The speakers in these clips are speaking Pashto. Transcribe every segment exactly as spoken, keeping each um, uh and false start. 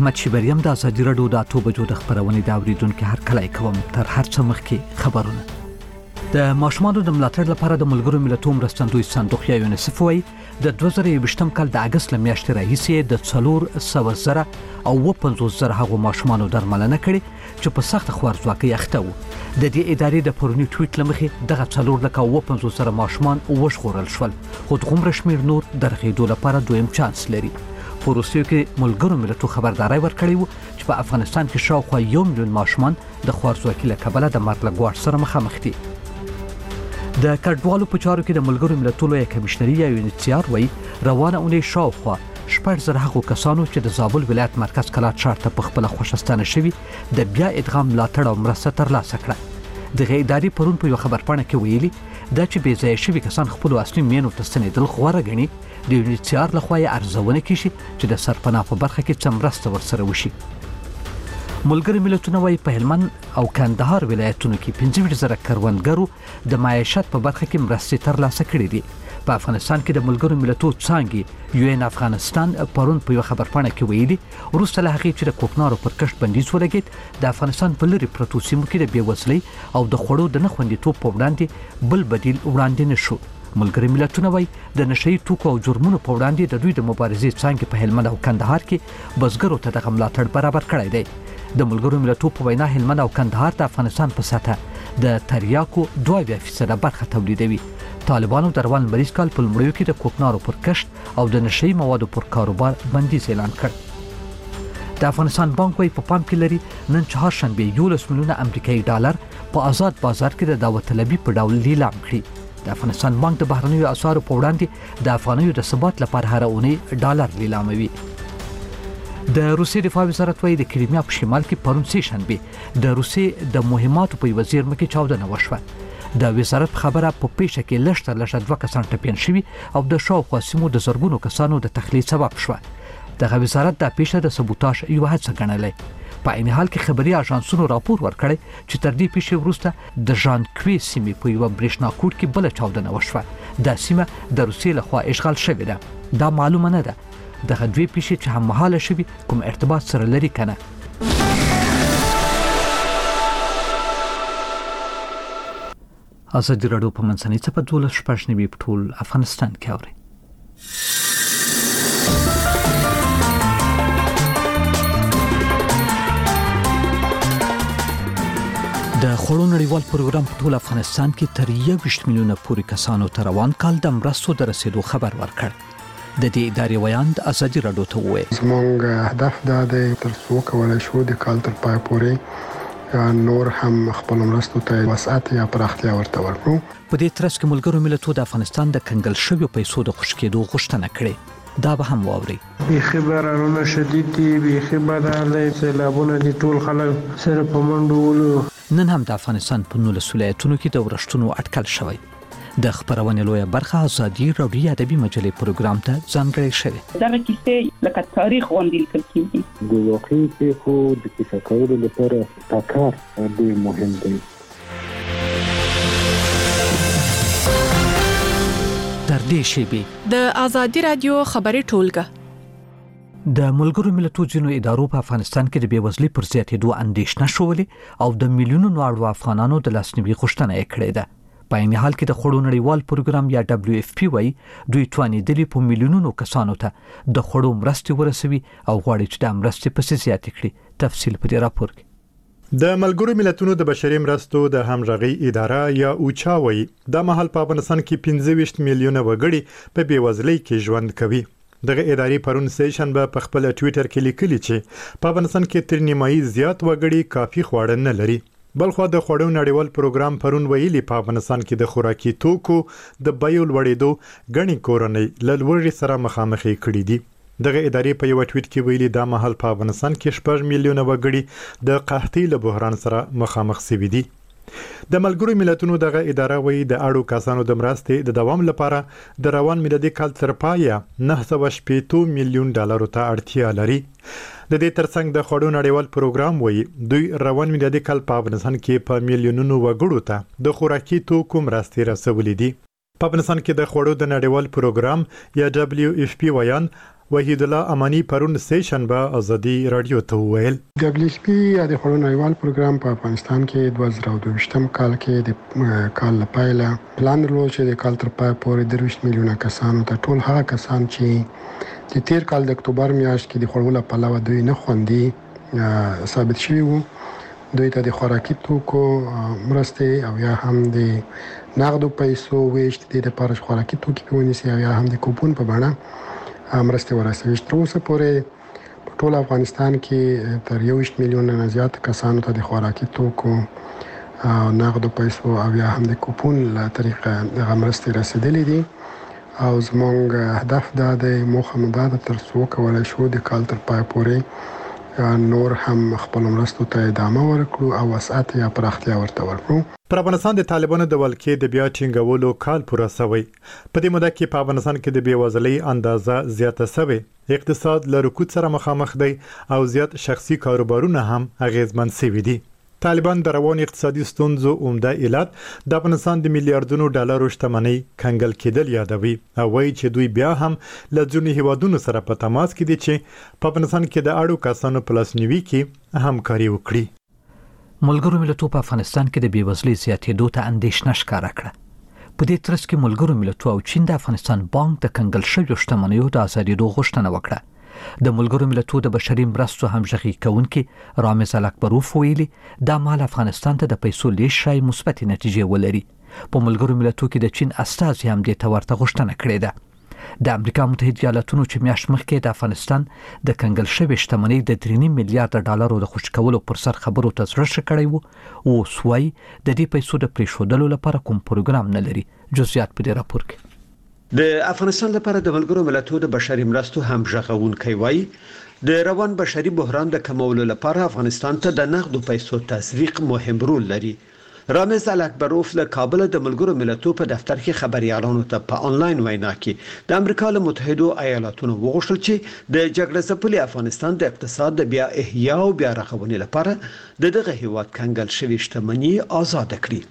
احمد شیبریم د ازادي راډیو د اته بجو د خبرونې د اوریدونکو هر کله کوم تر هر څه مخکې خبرونه. د ماشومانو د ملاتړ لپاره د ملګرو ملتونو مرستندوی صندوق یا یونیسف وایي د دوه زره یوویشتم کال د اگست له میاشتې راهیسې د څلور سوه زره او اوه پنځوس زره هغو ماشومانو درملنه کړې چې په سخت خوارځواکۍ اخته وو. د دې ادارې د پرونی ټویټ له مخې دغه څلور لکه اوه پنځوس زره ماشومان وژغورل شول، خو دغومره شمېر نور د رغېدو لپاره دویم چانس لري. په روسیې کې ملګرو ملتونو خبرداري ورکړې وه چې په افغانستان کې شاوخوا یو میلیون ماشومان د خوارځواکۍ له کبله د مرګ له ګواښ سره مخامخ دي. د کډوالو په چارو کې د ملګرو ملتونو لویه کمیشنري یا یونیسیار وایي روانه اونۍ شاوخوا شپږ زره هغو کسانو چې د زابل ولایت مرکز کلات ښار ته په خپله خوشستانه شوي د بیا ادغام ملاتړ او مرسته ترلاسه کړه. دغه ادارې پرون په یوه خبرپاڼه کې ویلي دا چې بې ځایه شوي کسان خپلو اصلي مینو ته ستنېدل غوره ګڼي، د یونیسیار لخوا یې ارزونه کیږي چې د سرپناه په برخه کې څه مرسته ورسره وشي. ملګري ملتونه وایي په هلمند او کندهار ولایتونو کې پنځه ویشت زره کروندګرو د معیشت په برخه کې مرستې ترلاسه کړې دي. په افغانستان کې د ملګرو ملتونو څانګې یو ان افغانستان پرون په یوه خبرپاڼه کې ویلي وروسته له هغې چې د کوکنارو پر کښت بندیز ولګېد د افغانستان په لرې پرتو سیمو کې د بېوزلۍ او د خوړو د نه خوندیتوب په وړاندې بل بدیل وړاندې نه شو. ملګري ملتونه وایي د نشهیي توکو او جرمونو په وړاندې د دوی د مبارزې څانګې په هلمند او کندهار کې بزګرو ته دغه ملاتړ برابر کړی دی. د ملګرو ملتونو په وینا هلمند او کندهار د افغانستان په سطحه د تریاکو دوه اویا فیصده برخه تولیدوي. طالبانو د روان لمریز کال په لومړیو کې د کوکنارو پر کښت او د نشهیي موادو پر کاروبار بندیز اعلان کړ. د افغانستان بانک وایي په پام کې لري نن چهارشنبې یولس میلیونه امریکایي ډالر په آزاد بازار کې د دعوت طلبي په ډول لیلام کړي. د افغانستان بانک د بهرنیو اسعارو په وړاندې د افغانیو د ثبات لپاره هره اونۍ ډالر لیلاموي. د روسیې دفاع وزارت وایي د کریمیا په شمال کې پرون سه شنبې د روسیې د مهماتو په یوه زیرمه کې چاودنه وشوه. د وزارت خبره په پیښه کې لږ تر لږه دوه کسان ټپیان شوي او د شاوخوا سیمو د زرګونو کسانو د تخلیه سبب شوه. دغه وزارت دا پیښه د سبوتاژ یوه هڅه ګڼلې. په عین حال کې خبري اژانسونو راپور ورکړی چې تر دې پیښې وروسته د ژانکوي سیمې په یوه برېښنا کوټ کې بله چاودنه وشوه. دا سیمه د روسیې لخوا اشغال شوې ده. دا معلومه نه ده دغه دوی پیښې چې هممهاله شوي کوم ارتباط سره لري که نه. ازادي راډیو په منځنۍ څپه دولس شپږ نوي په ټول افغانستان کې اوري. د خوړو نړیوال پروګرام په ټول افغانستان کې تر یوویشت میلیونه پورې کسانو ته روان کال د مرستو د رسیدو خبر ورکړ. د دې ادارې ویاند ازادي راډیو ته وویل زموږ هدف دا دی تر څو کولی شو د کال تر پای پورې نور هم خپل مرستو ته وسعت یا پراختیا ورته ورکړو. په دې ترڅ کې ملګرو ملتونو د افغانستان د کنګل شویو پیسو د خوشي کېدو غوښتنه کړې. دا به هم واوري. بیخي بارانونه شدید دي، بیخي باران دی، سیلابونه دي، ټول خلک سره په منډو ولو. نن هم د افغانستان په نولس ولایتونو کې د ورښتونو اټکل شوی. د خبرونې لویه برخه ازادي راډیو ادبي مجلې پروګرام ته ځانګړې شوې. دغه کیسې لکه تاریخ غوندې لیکل کېږي. د واقعي پېښو د کیسه کولو لپاره دا کار ډېر مهم دی. تر دې شیبې د ازادي راډیو خبري ټولګه د ملګرو ملتونو ځینو ادارو په افغانستان کې د بېوزلۍ پر زیاتېدو اندېښنه شولې او د میلیونونو اړو افغانانو د لاسنیوي غوښتنه یې کړې ده. په عین حال کې د خوړو نړیوال پروګرام یا دبلیو اف پی وایي دوی توانېدلي په میلیونونو کسانو ته د خوړو مرستې ورسوي او غواړي چې دا مرستې پسې زیاتې کړي. تفصیل په دې راپور کې. د ملګرو ملتونو د بشري مرستو د همغږي اداره یا اوچا وایي د مهال په افغانستان کې پنځه ویشت میلیونه وګړي په بېوزلۍ کې ژوند کوي. دغه ادارې پرون سه شنبه په خپل ټویټر کې لیکلي چې په افغانستان کې تر نیمایي زیات وګړي کافي خواړه نه لري. بلخو د خوړو نړیوال پروګرام پرون ویلي په افغانستان کې د خوراکي توکو د بیو لوړېدو غني کورنۍ له لوړې سره مخامخ کړي دي. دغه ادارې په یو ټویټ کې ویلي دا مهال په افغانستان کې شپږ میلیونه وګړي د قحطۍ له بحران سره مخامخ شوي دي. د ملګرو ملتونو دغه اداره وایي د اړو کسانو د مرستې د دوام لپاره د روان میلادي کال تر پایه نه سوه شپېته میلیون ډالرو ته اړتیا لري. د دې ترڅنګ د خوړو نړیوال پروګرام وایي دوی روان میلادي کال په افغانستان کې په میلیونونو وګړو ته د خوراکي توکو مرستې رسولې دي. په افغانستان کې د خوړو د نړیوال پروګرام یا دبلیو اف پی ویان وحید الله امانی پرون سه شنبه ازادي رادیو ته ویل دبليو اس پی یا د خړو نړیوال پروګرام په افغانستان کې دوه زره دوه ویشتم کال کې د کال لپاره پلان درلود چې د کال تر پای پورې درویشت میلیونه کسانو ته ټول هغه کسان چې د تیر کال د اکتوبر میاشت کې د خړو په علاوه دوی نه خوندي ثابت شوی وو دوی ته د خوراکي توکو مرسته او یا هم د نقدو پیسو ویشت د لپاره خوراکي توکي پیونیسي او یا هم د کوپون په بڼه مرسته ورسوي تر اوسه پورې په ټول افغانستان کې تر یوویشت میلیونه نه زیات کسانو ته د خوراکي توکو او نقدو پیسو او یا هم د کوپون له طریقې د مرسته رسیدلې دي او زموږ هدف دا دی موخه مو دا ده تر څو کولای شو د کال تر پای پورې نور هم خپل مرستو ته ادامه ورکړو او وسعت یا پراختیا ورته ورکړو. پر افغانستان د طالبانو د ولکې د بیا ټینګولو کال پوره شوی. په دې موده کې په افغانستان کې د بیوزلۍ اندازه زیاته شوی. اقتصاد له رکود سره مخامخ دی او زیات شخصي کاروبارونه هم اغیزمن شوي دي. طالبان د روان اقتصادي ستونزو عمده علت د افغانستان د میلیارډونو ډالرو شتمنۍ کنګل کېدل یادوي او وایي چې دوی بیا هم له ځینو هیوادونو سره په تماس کې دي چې په افغانستان کې د اړو کسانو په لاسنیوي کې همکاري وکړي. ملګرو ملتونو په افغانستان کې د بیوزلۍ زیاتېدو ته اندېښنه ښکاره کړه. په دې ترڅ کې ملګرو ملتونو او چین د افغانستان بانک د کنګل شویو شتمنیو د ازادېدو غوښتنه وکړه. د ملګرو ملتونو د بشري مرستو همغږي کوونکي رامز الاکبروف ویلي دا مال افغانستان ته د پیسو لیږد شای مثبت نتیجې ولري. په ملګرو ملتونو کې د چین استازي هم دې ته ورته غوښتنه کړې ده. د امریکا متحده ایالاتونو چې میاشت مخکې د افغانستان د کنګل شوی شتمنۍ د درې نیم میلیارډ ډالرو د خوشی کولو پر سر خبرو ته زړه کړی وو او سوی د دې پیسو د پریښودلو لپاره کوم پروګرام نه لري. جزئیات په دې راپور کې. د افغانستان لپاره د ملګرو ملتونو د بشري مرستو همغږونکي وایي د روان بشري بحران د کمولو لپاره افغانستان ته د نقدو پیسو تسویق مهم رول لري. رامز الاکبروف له کابل د ملګرو ملتونو په دفتر کې خبريالانو ته په انلاین وینا کې د امریکا له متحده ایالاتونو وغوښتل چې د جګړې ځپلي افغانستان د اقتصاد د بیا احیا او بیا رغونې لپاره د دغه هیواد کنګل شوی شتمنۍ آزاد کړي.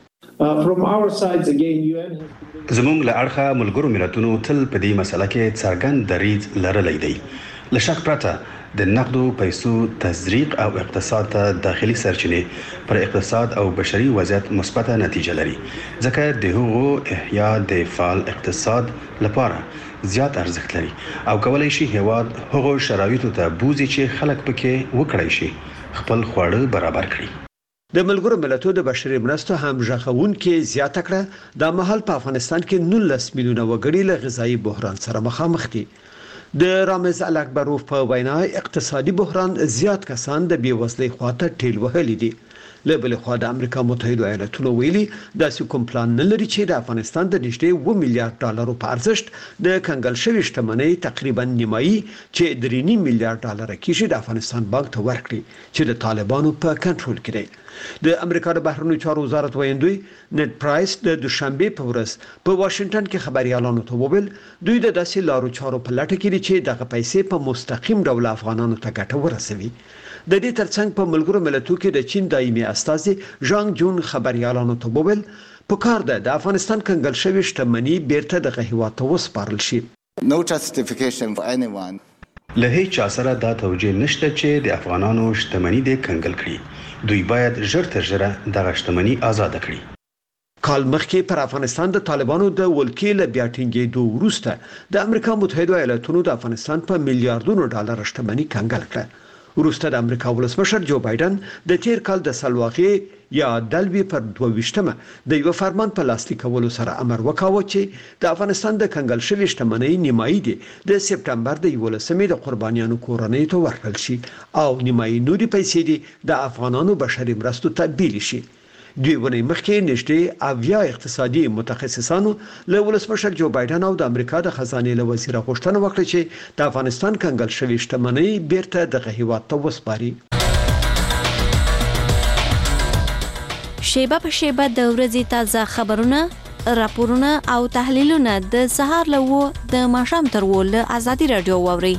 زموږ له اړخه ملګرو ملتونو تل په دې مسله کې څرګند دریځ لرلی دی. له شک پرته د نقدو پیسو تزریق او اقتصاد ته داخلي سرچینې پر اقتصاد او بشري وضعیت مثبت نتیجه لري ځکه د هغو احیا د فعال اقتصاد لپاره زیات ارزښت لري او کولای شي هیواد هغو شرایطو ته بوزي چې خلک پکې وکړای شي خپل خواړه برابر کړي. د ملګرو ملتونو د بشري مرستو همغږونکي زیاته کړه د مهال په افغانستان کې نولس میلیونه وګړي له غذایی بحران سره مخامخ دي. د رامز الاکبروف په وینا اقتصادي بحران زیات کسان د بیوزلۍ خواته ټیل وهلي دي. له بل خوا د امریکا متحده ایالاتونو ویلي داسې کوم پلان نه لري چې د افغانستان د نږدې اووه میلیارډ ډالرو په ارزښت د کنګل شوی شتمنۍ تقریبا نیمایي چې درې نیم میلیارډ ډالر کېږي د افغانستان بانک ته ورکړي چې د طالبانو په کنټرول کې دی. د امریکا د بهرنیو چارو وزارت ویاندوی نت پرایس د دوشنبه په ورځ په واشنگټن کې خبريالانو ته وویل دوی د داسې لارو چارو په لټه کې دي چې دغه پیسې په مستقیم ډول افغانانو ته ګټه ورسوي. د دې ترڅنګ په ملګرو ملتونو کې د چین دایمي استازي ژانګ جون خبريالانو ته وویل په کار ده د افغانستان کنګل شوی شتمنۍ بیرته د هیواد ته وسپارل شي. No justification for anyone. له هیڅ چا سره دا توجیه نشته چې د افغانانو شتمنۍ د کنګل کړي. دوی باید ژر تر ژره دغه شتمنۍ آزاد کړي. کال مخکې پر افغانستان د طالبانو د ولکې له بیا ټینګېدو وروسته د امریکا متحده ایالاتونو د افغانستان په میلیارډونو ډالر شتمنۍ کنګل کړه. وروسته د امریکا ولسمشر جو بایدن د تیر کال د سلواغې یا دلوي پر دوه ویشتمه د یو فرمان په لاسلیک کولو سره امر وکاوه چې د افغانستان د کنګل شوی شتمنۍ نیمایي دي د سپټمبر د یولسمې د قربانیانو کورنۍ ته ورکړل شي او نیمایي نوري پیسې دي د افغانانو بشري مرستو ته بیل شي. دوی ونې مخکې نږدې اویا اقتصادي متخصصانو له ولسمشر جو بایدن او د امریکا د خزانه له وزیر غوښتنه وکړه چې د افغانستان کنګل شوی شتمنۍ بیرته دغه هیواد ته وسپاري. شیبه په شیبه د ورځې تازه خبرونه، راپورونه او تحلیلونه د سهار له و د ماښام تر و له ازادي رادیو واوري.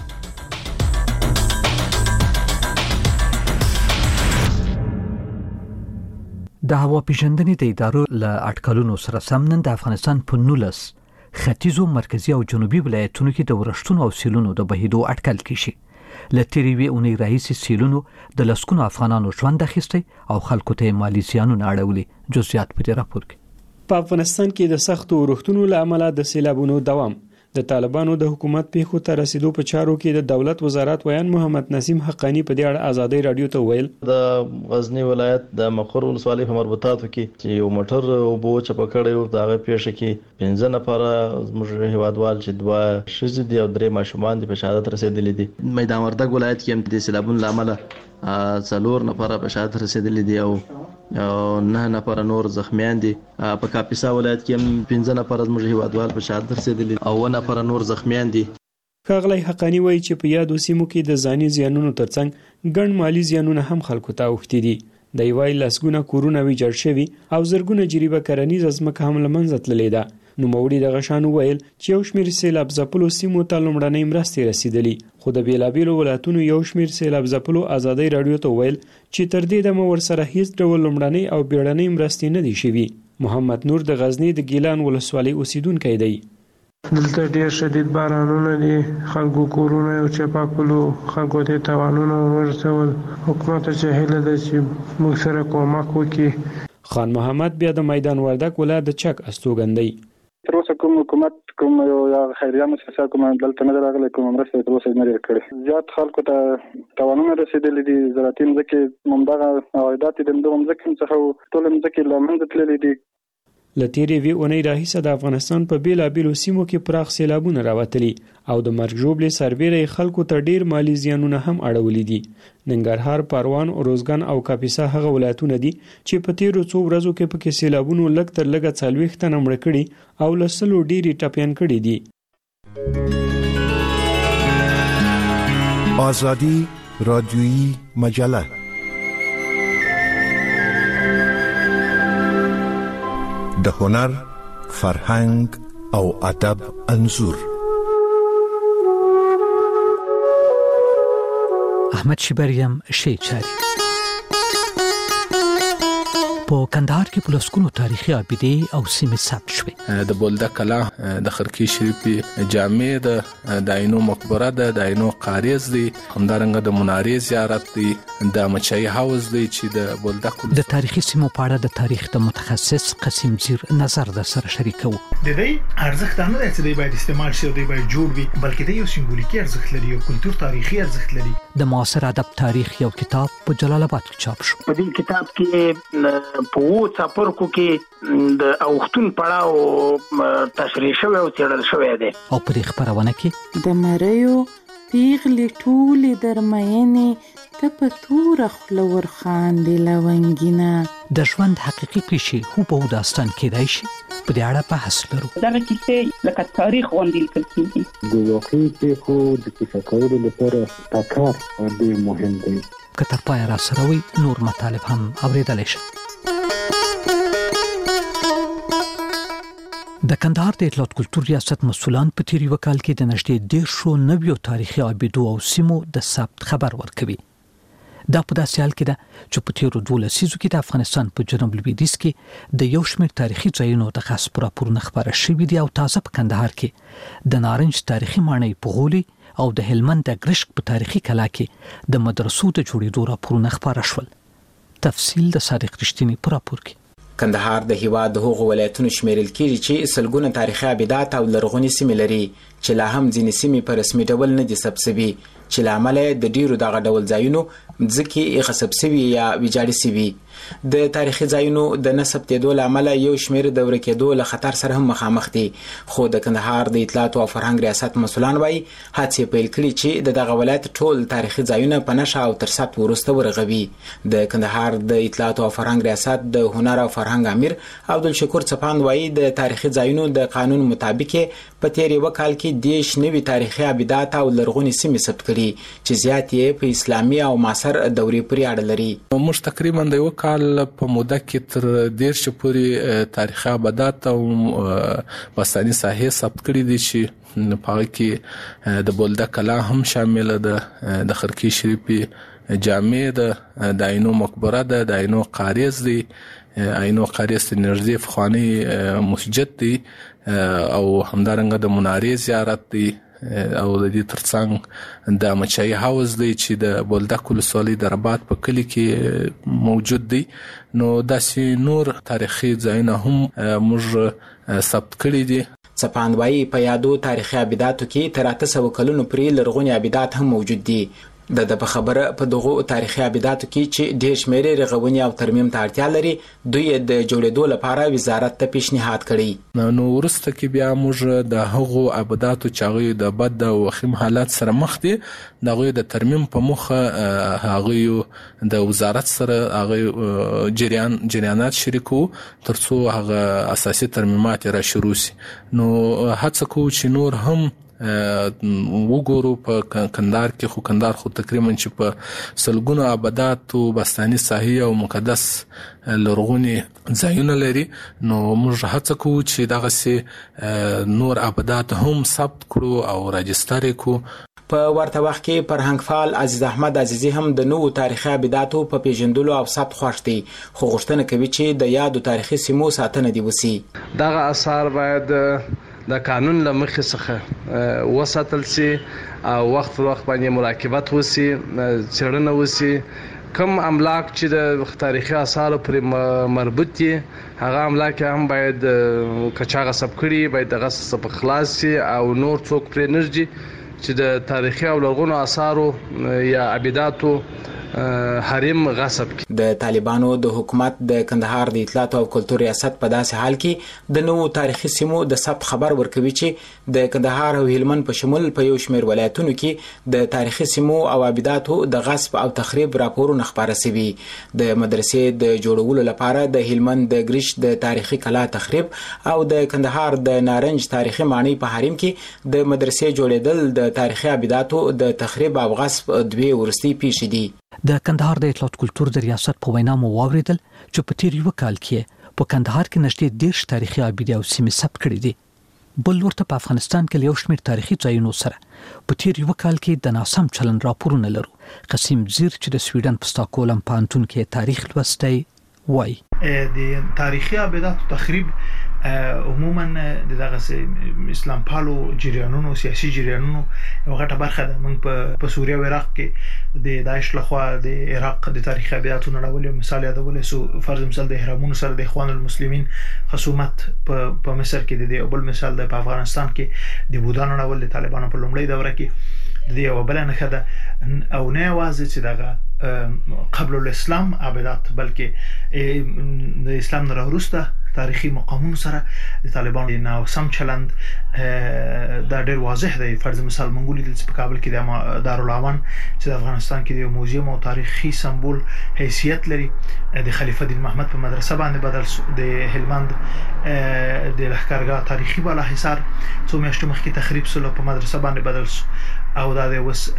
د هوا پیژندنې د ادارو له اټکلونو سره سم نن د افغانستان په نولس ختیځو مرکزی او جنوبي ولایتونو کې د ورښتونو او سیلونو د بهیدو اټکل کیږي. لتیری وی اونې رئیس سیلونو د لسکونو افغانانو ژوند اخیستی او خلکو ته مالی زیانونه اړولي. جزئیات په دې راپور کې. په افغانستان کې د سختو ورښتونو له امله د سیلابونو دوام د طالبانو د حکومت پیښو ته رسیدو په چارو کې د دولت وزارت ویان محمد نسیم حقانی په دې اړه ازادي رادیو ته ویل د غزنی ولایت د مقر ولسوالۍ په مربوطاتو کې چې یو موټر او بو چپ کړی و دغه پیښه کې پنځه نفر زموږ هیوادوال چې دوه ښځې دي او درې ماشومان دي په شهادت رسیدلي دي. میدان وردګ ولایت کې هم د سیلابونو له امله څلور نفر په شهادت رسیدلي دي او نه نفر نور زخمیان دي. په کاپیسا ولایت کې هم پنځه نفر زموږ هیوادوال په شهادت رسیدلي او نه نفر نور زخمیان دي. ښاغلی حقانی وایي چې په یادو سیمو کې د ځاني زیانونو ترڅنګ ګڼ مالی زیانونه هم خلکو ته اوښتي دي. دی وایي لسګونه کورونه ویجاړ شوي او زرګونه جریبه کرنیزه ځمکه هم له منځه تللې ده. نوموړي دغه شان وویل چې یو شمېر سیلاب ځپلو سیمو ته لومړنۍ مرستې رسیدلي، خو د بېلابېلو ولایتونو یو شمېر سیلاب ځپلو ازادۍ راډیو ته وویل چې تر دې دمه ورسره هیڅ ډول لومړنۍ او بیړنۍ مرستې نه دي شوي. محمد نور د غزنی د ګیلان ولسوالۍ اوسیدونکی دی. دلته ډیر شدید بارانونه دي، خلکو کورونه او چپا کولو، خلکو ته تاوانونه ورسول. حکومت ته هیله ده چې موږ سره کومک وکړي. خان محمد بیا د میدان وردګ ولایت د چک استوګندی. تر اوسه کوم حکومت کوم یو خیریه مؤسسه کوم دلته نه راغلی، کوم مرسته تر اوسه نه لري کړې. زیات خلکو ته تاوانونه رسیدلي دي. زراعتي مځکې همدغه عوایدات د همدغو مځکو څخه ټولې مځکې له منځه تللي دي. له تېرې وی اونۍ راهیسه د افغانستان په بېلابېلو سیمو کې پراخ سیلابونه راوتلي او د مرګ ژوبلې سربیره خلکو ته ډیر مالی زیانونه هم اړولي دي. ننګرهار، پروان، روزګان او کاپیسا هغه ولایتونه دي چې په تیرو څو ورځو کې پکې سیلابونو لږ تر لږه څلوېښت تنه مړه کړي او له سلو ډېرې ټپیان کړي دي. آزادی رادیویی مجله د هنر، فرهنګ او ادب انځور. احمد شیبریم شی چاری په کندهار کې په لسګونو تاریخي ابیدې او سیمې ثبت شوې. د بولده کلا، د خرکی شریفي جامع، د داینو مقبره ده، د داینو قاریز دی، همدارنګه د منارې زیارت دی، د مچای هاوس دی چې د بولده کلا. د تاریخي سیمو په اړه د تاریخ د متخصص قسیم زیر نظر در سره شریکو. د دې ارزښت نه دی چې دی باید استعمال شي او دی باید جوړ وي، بلکې د یو سمبولیکي ارزښت لري او کلتور تاریخي ارزښت لري. د معاصر ادب تاریخ یو کتاب په جلال آباد کې چاپ شو. په دې کتاب کې په وو څاپرکو کې د اوختون پړاو تشریح شوی او څېړل شوی دی. او په دې خبرونه کې د مریو پیغلې ټولې درمینې ته په توره خوله ورخاندې لونګینه. د ژوند حقیقي پیښې هوبهو داستان کیدای شي. په دې اړه بحث لرو. دغه کیسې لکه تاریخ غوندې لیکل کېږي. د واقعي پیښو د کیسه کولو لپاره تکرار ډېر مهم دی. که تر پایه را سره وي نور مطالب هم اورېدلی شي. د کندهار د اطلاعات کلتور ریاست مسؤلان په تیر یو کال کې د نږدې دیرشو نویو تاریخي ابیدو او سیمو د ثبت خبر ورکوي. دا په داسې حال کې ده چې په تیرو دوه لسیزو کې د افغانستان په جنوب لویدیځ کې د یو شمېر تاریخي ځایونو د غصب راپورونه خپاره شوي دي او تازه په کندهار کې د نارنج تاریخي ماڼۍ په غولي او د هلمند د ګرشک په تاریخي کلا کې د مدرسو د جوړېدو راپورونه خپاره شول. تفصیل د صادق رښتینی په راپور کې. کندهار د هیواد د هغو ولایتونو شمیرل کېږي چې سلګونه تاریخي ابیدات او لرغونې سیمې لري چې لا هم ځینې سیمې په رسمي ډول نه دي ثبت شوي، چې له امله د ډیرو دغه ډول ځایونو ځکه غصب شوي یا ویجاړې شوي. د تاریخي ځایونو د نه ثبتېدو له امله یو شمېر د ورکېدو له خطر سره هم مخامخ دي، خو د کندهار د اطلاعات او فرهنګ ریاست مسؤلان وایي هڅې پیل کړي چې د دغه ولایت ټول تاریخي ځایونه په نښه او تر ثبت وروسته ورغوي. د کندهار د اطلاعات او فرهنګ ریاست د هنر او فرهنګ امیر عبدالشکور څپاند وایي د تاریخي ځایونو د قانون مطابق په تیر یو کال کې دیش نوي تاریخي ابیدات او لرغونې سیمې ثبت کړي چې زیات یې په اسلامي او معاصر دورې پورې اړه لري. موږ تقریبا د یو کال په موده کې تر دیرش پورې تاریخي ابیدات او باستاني ساحې ثبت کړي دي چې په هغه کې د بولده کلا هم شامل ده، د خرکی شریفي جامع ده، د داینو مقبره ده، د داینو قاریز دی، عین وقاریه ته نږدې فخوانی مسجد دی او همدارنګه د منارې زیارت دی او د دې ترڅنګ د مچای هاوس دی چې د بولدک ولسوالۍ د رباط په کلی کې موجود دی. نو داسې نور تاریخي ځایونه هم موږ ثبت کړي دي. څپاندوایي په یادو تاریخي ابداتو کې تر اته سوه کلونو پورې لرغوني ابدات هم موجود دي. د د په خبره په دغه تاریخي ابداتو کې چې ډېر شمېر رغونې او ترمیم ته اړتیا لري دوی د جوړېدو لپاره وزارت ته پیشنهاد کړی. نو وروسته کې بیا موږ د هغو ابداتو چې هغوی د بد او وخیم حالات سره مخ دي د هغوی د ترمیم په موخه هغوی د وزارت سره هغوی جریان جریانات شریکو تر څو هغه اساسي ترمیمات را شروع شي. نو هڅه کوو چې نور هم وګورو په کندهار کې. خو کندهار خو تقریبا چې په سلګونو آبادات او بستاني ساحې او مقدس لرغوني ځایونه لري. نو موږ هڅه کوو چې دغه سي نور آبادات هم ثبت کړو او راجستر کړو. په ورته وخت کې فرهنګفعال عزیز احمد عزیزی هم د نوو تاریخي ابداتو په پیژندلو او ثبت خوښ دی، خو غوښتنه کوي چې د یادو تاریخي سیمو ساتنه دی وسی. دغه آثار باید د قانون له مخې څخه وساتل سي او وخت پر وخت باندې مراقبت وسی، څېړنه وسی. کوم املاک چې د تاریخي آثارو پرې مربوط دي هغه املاک هم باید کچا غصب کړي، باید دغه څخه خلاص سي او نور څوک پرې نرجي چې د تاریخي او لرغونو آثارو یا ابداتو حریم غصب کی. د طالبانو د حکومت د کندهار د اطلاعات او کلتور ریاست په داسې حال کې د نوو تاریخي سیمو د ثبت خبر ورکوي چې د کندهار او هلمند په شمول په یو شمېر ولایتونو کې د تاریخي سیمو او ابداتو د غصب او تخریب راپورونه خبره شوي. د مدرسې د جوړولو لپاره د هلمند د ګریش د تاریخي کلا تخریب او د کندهار د نارنج تاریخي ماڼۍ په حریم کې د مدرسې جوړېدل د تاریخي ابداتو د تخریب او غصب دوی ورستي پیښې دي. د کندهار د اطلاعات کلتور د ریاست په وینا مو واوریدل چې په تیر یو کال کې په کندهار کې نږدې دیرش تاریخي ابدي او سیمې ثبت کړي دي. بل ورته په افغانستان کې یو شمېر تاریخي ځایونو سره په تیر یو کال کې د ناسم چلن راپورونه لرو. قسیم زیر چې د سویډن په ستاکهولم پوهنتون کې تاریخ لوستی وای د تاریخي ابدات تخریب عموما د دغه اسلام پالو جریانونو سیاسي جریانونو یو غټه برخه ده. موږ په سوریه او عراق کې د داعش لخوا د عراق د تاریخي ابداتو نړولې مثال یادولې سو. فرض مثال د اهرامونو سره د اخوان المسلمین خصومت په مصر کې د بل مثال د په افغانستان کې د بودانو نړول د طالبانو په لومړۍ دوره کې د یو بل نه خده او نه یوازې چې دغه قبل الاسلام ابدات بلکې د اسلام نه وروسته تاریخي مقامونو سره د طالبانو نه سم چلند دا ډېر واضح دی. فرض مثال مونږ لیدل چې په کابل کې د دارالعوان چې د افغانستان کې د موزیم او تاریخي سمبول حیثیت لري د خلیفه دین محمد په مدرسه باندې بدل. د هلمند د لښکرګاه تاریخي بالا حصار څو میاشتې مخکې تخریب سول په مدرسه باندې بدل سو او دا د وس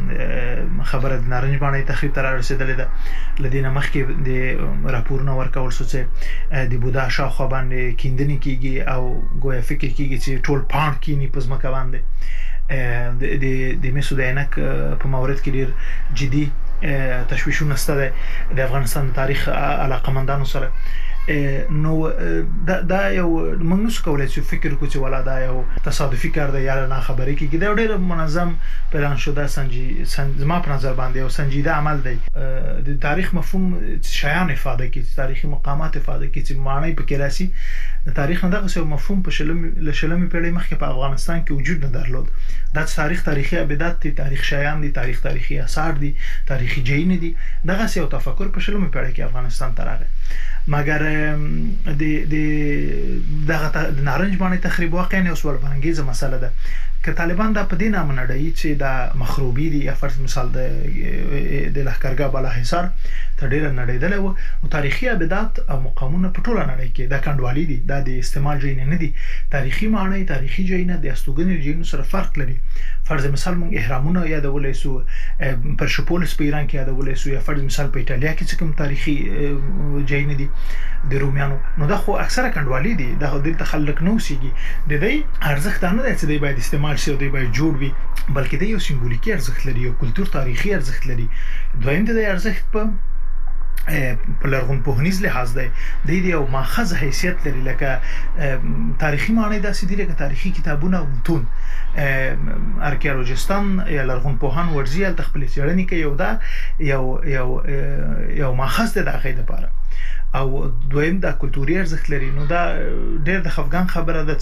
خبره د نارنج باندې تخریب تر رسیدلې ده. لدینه مخکې د راپورونه ورکول سو چې د بودا شاوخوا باندې کیندنې کیږي او ګویا فکر کیږي چې ټول پاڼ کینی په ځمکه باندې. د د د مسعود عینک په مورد کې ډیر جدي تشویشونه ستده د افغانستان تاریخ علاقمندانو سره. نو دا دا یو موږ نو کولای چې فکر کو چې ولا دا یو تصادفي کار دی یا نه خبرې کیږي. دا ډېر منظم پلان شده سنجي زما په نظر باندې او سنجیده عمل دی. د تاریخ مفهوم شایان افاده کوي، تاریخي مقامات افاده کوي چې معنی په کلاسي تاریخ نه دغه یو مفهوم په شلم لشلمي پیړۍ مخکې په افغانستان کې وجود نه درلود. دا تاریخ تاریخي ابدات دي، تاریخ شایان دي، تاریخ تاریخي آثار دي، تاریخي جین دي. دغه یو تفکر په شلمي پیړۍ کې افغانستان ته راغی. مګر د د دغه د نارنج باندې تخریب واقعا یو سوال بانګیزه مسله ده. که طالبان دا په دې نامه نړۍ چې دا مخروبي دي یا فرض مثال د د لښکرګاه بالا حصار ته ډېر نړیدل او تاریخي ابدات او مقامونه په ټوله نړۍ کې دا کندوالي دي، دا د استعمال جین نه دي. تاریخي معنی تاریخي جین د استوګنې جین سره فرق لري. فرض مثال مونږ اهرامونه یادولای سو، پرشپولس په ایران کې یادولای سو، یا فرض مثال په ایټالیا کې کوم تاریخي جین دي د رومیانو. نو دا خو اکثره کندوالي دي، دا د تخلق نو سیږي. د دې ارزښت نه دی چې دی باید استعمال شي او دی باید جوړ وي، بلکې د یو سمبولیکي ارزښت لري او کلتور تاریخي ارزښت لري. دویم د ارزښت په په لرغون پوهنیز لحاظ دی د دې یو ماخذ حیثیت لري لکه تاریخي معنی داسې دی لکه تاریخي کتابونه او متون ارکیولوژیستان یا لرغون پوهان ورزي ال تخپل څېړنې کوي یو دا یو یو یو ماخذ دی د هغې لپاره او دویم دا کلتوري ارزښت لري نو دا ډېر د خفګان خبره ده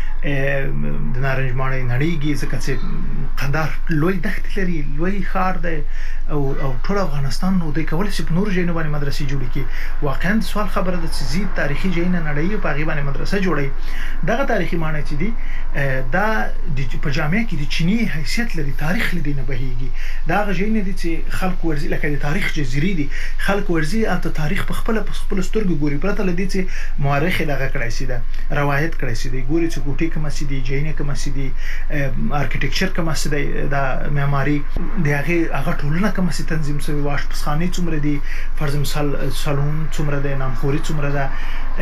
چې د نارنج ماڼۍ نړیږي ځکه چې قندهار لوی دښتې لري لوی ښار دی او او ټول افغانستان نو دوی کولی شي په نورو ځایونو باندې مدرسې جوړې کړي واقعا د سوال خبره ده چې ځي تاریخي ځایونه نړۍ په هغې باندې مدرسه جوړوي دغه تاریخي ماڼۍ چې دي دا په جامعه کې د چیني حیثیت لري تاریخ له دې نه بهیږي دا هغه ځایونه دي چې خلک ورځي لکه د تاریخ جزیرې دي خلک ورځي هلته تاریخ په خپله په خپلو سترګو ګوري پرته له دې چې مورخ یې دغه کړی سي ده روایت کړی سي دی ګوري چې کوټې کومه سي دي ځایونه کومه سي دي ارکیټیکچر کومه سي دی دا معماري د هغې هغه ټولنه کومه سي تنظیم شوې واشپزخانې څومره دي فرض مثال سالون څومره دی نامخوري څومره ده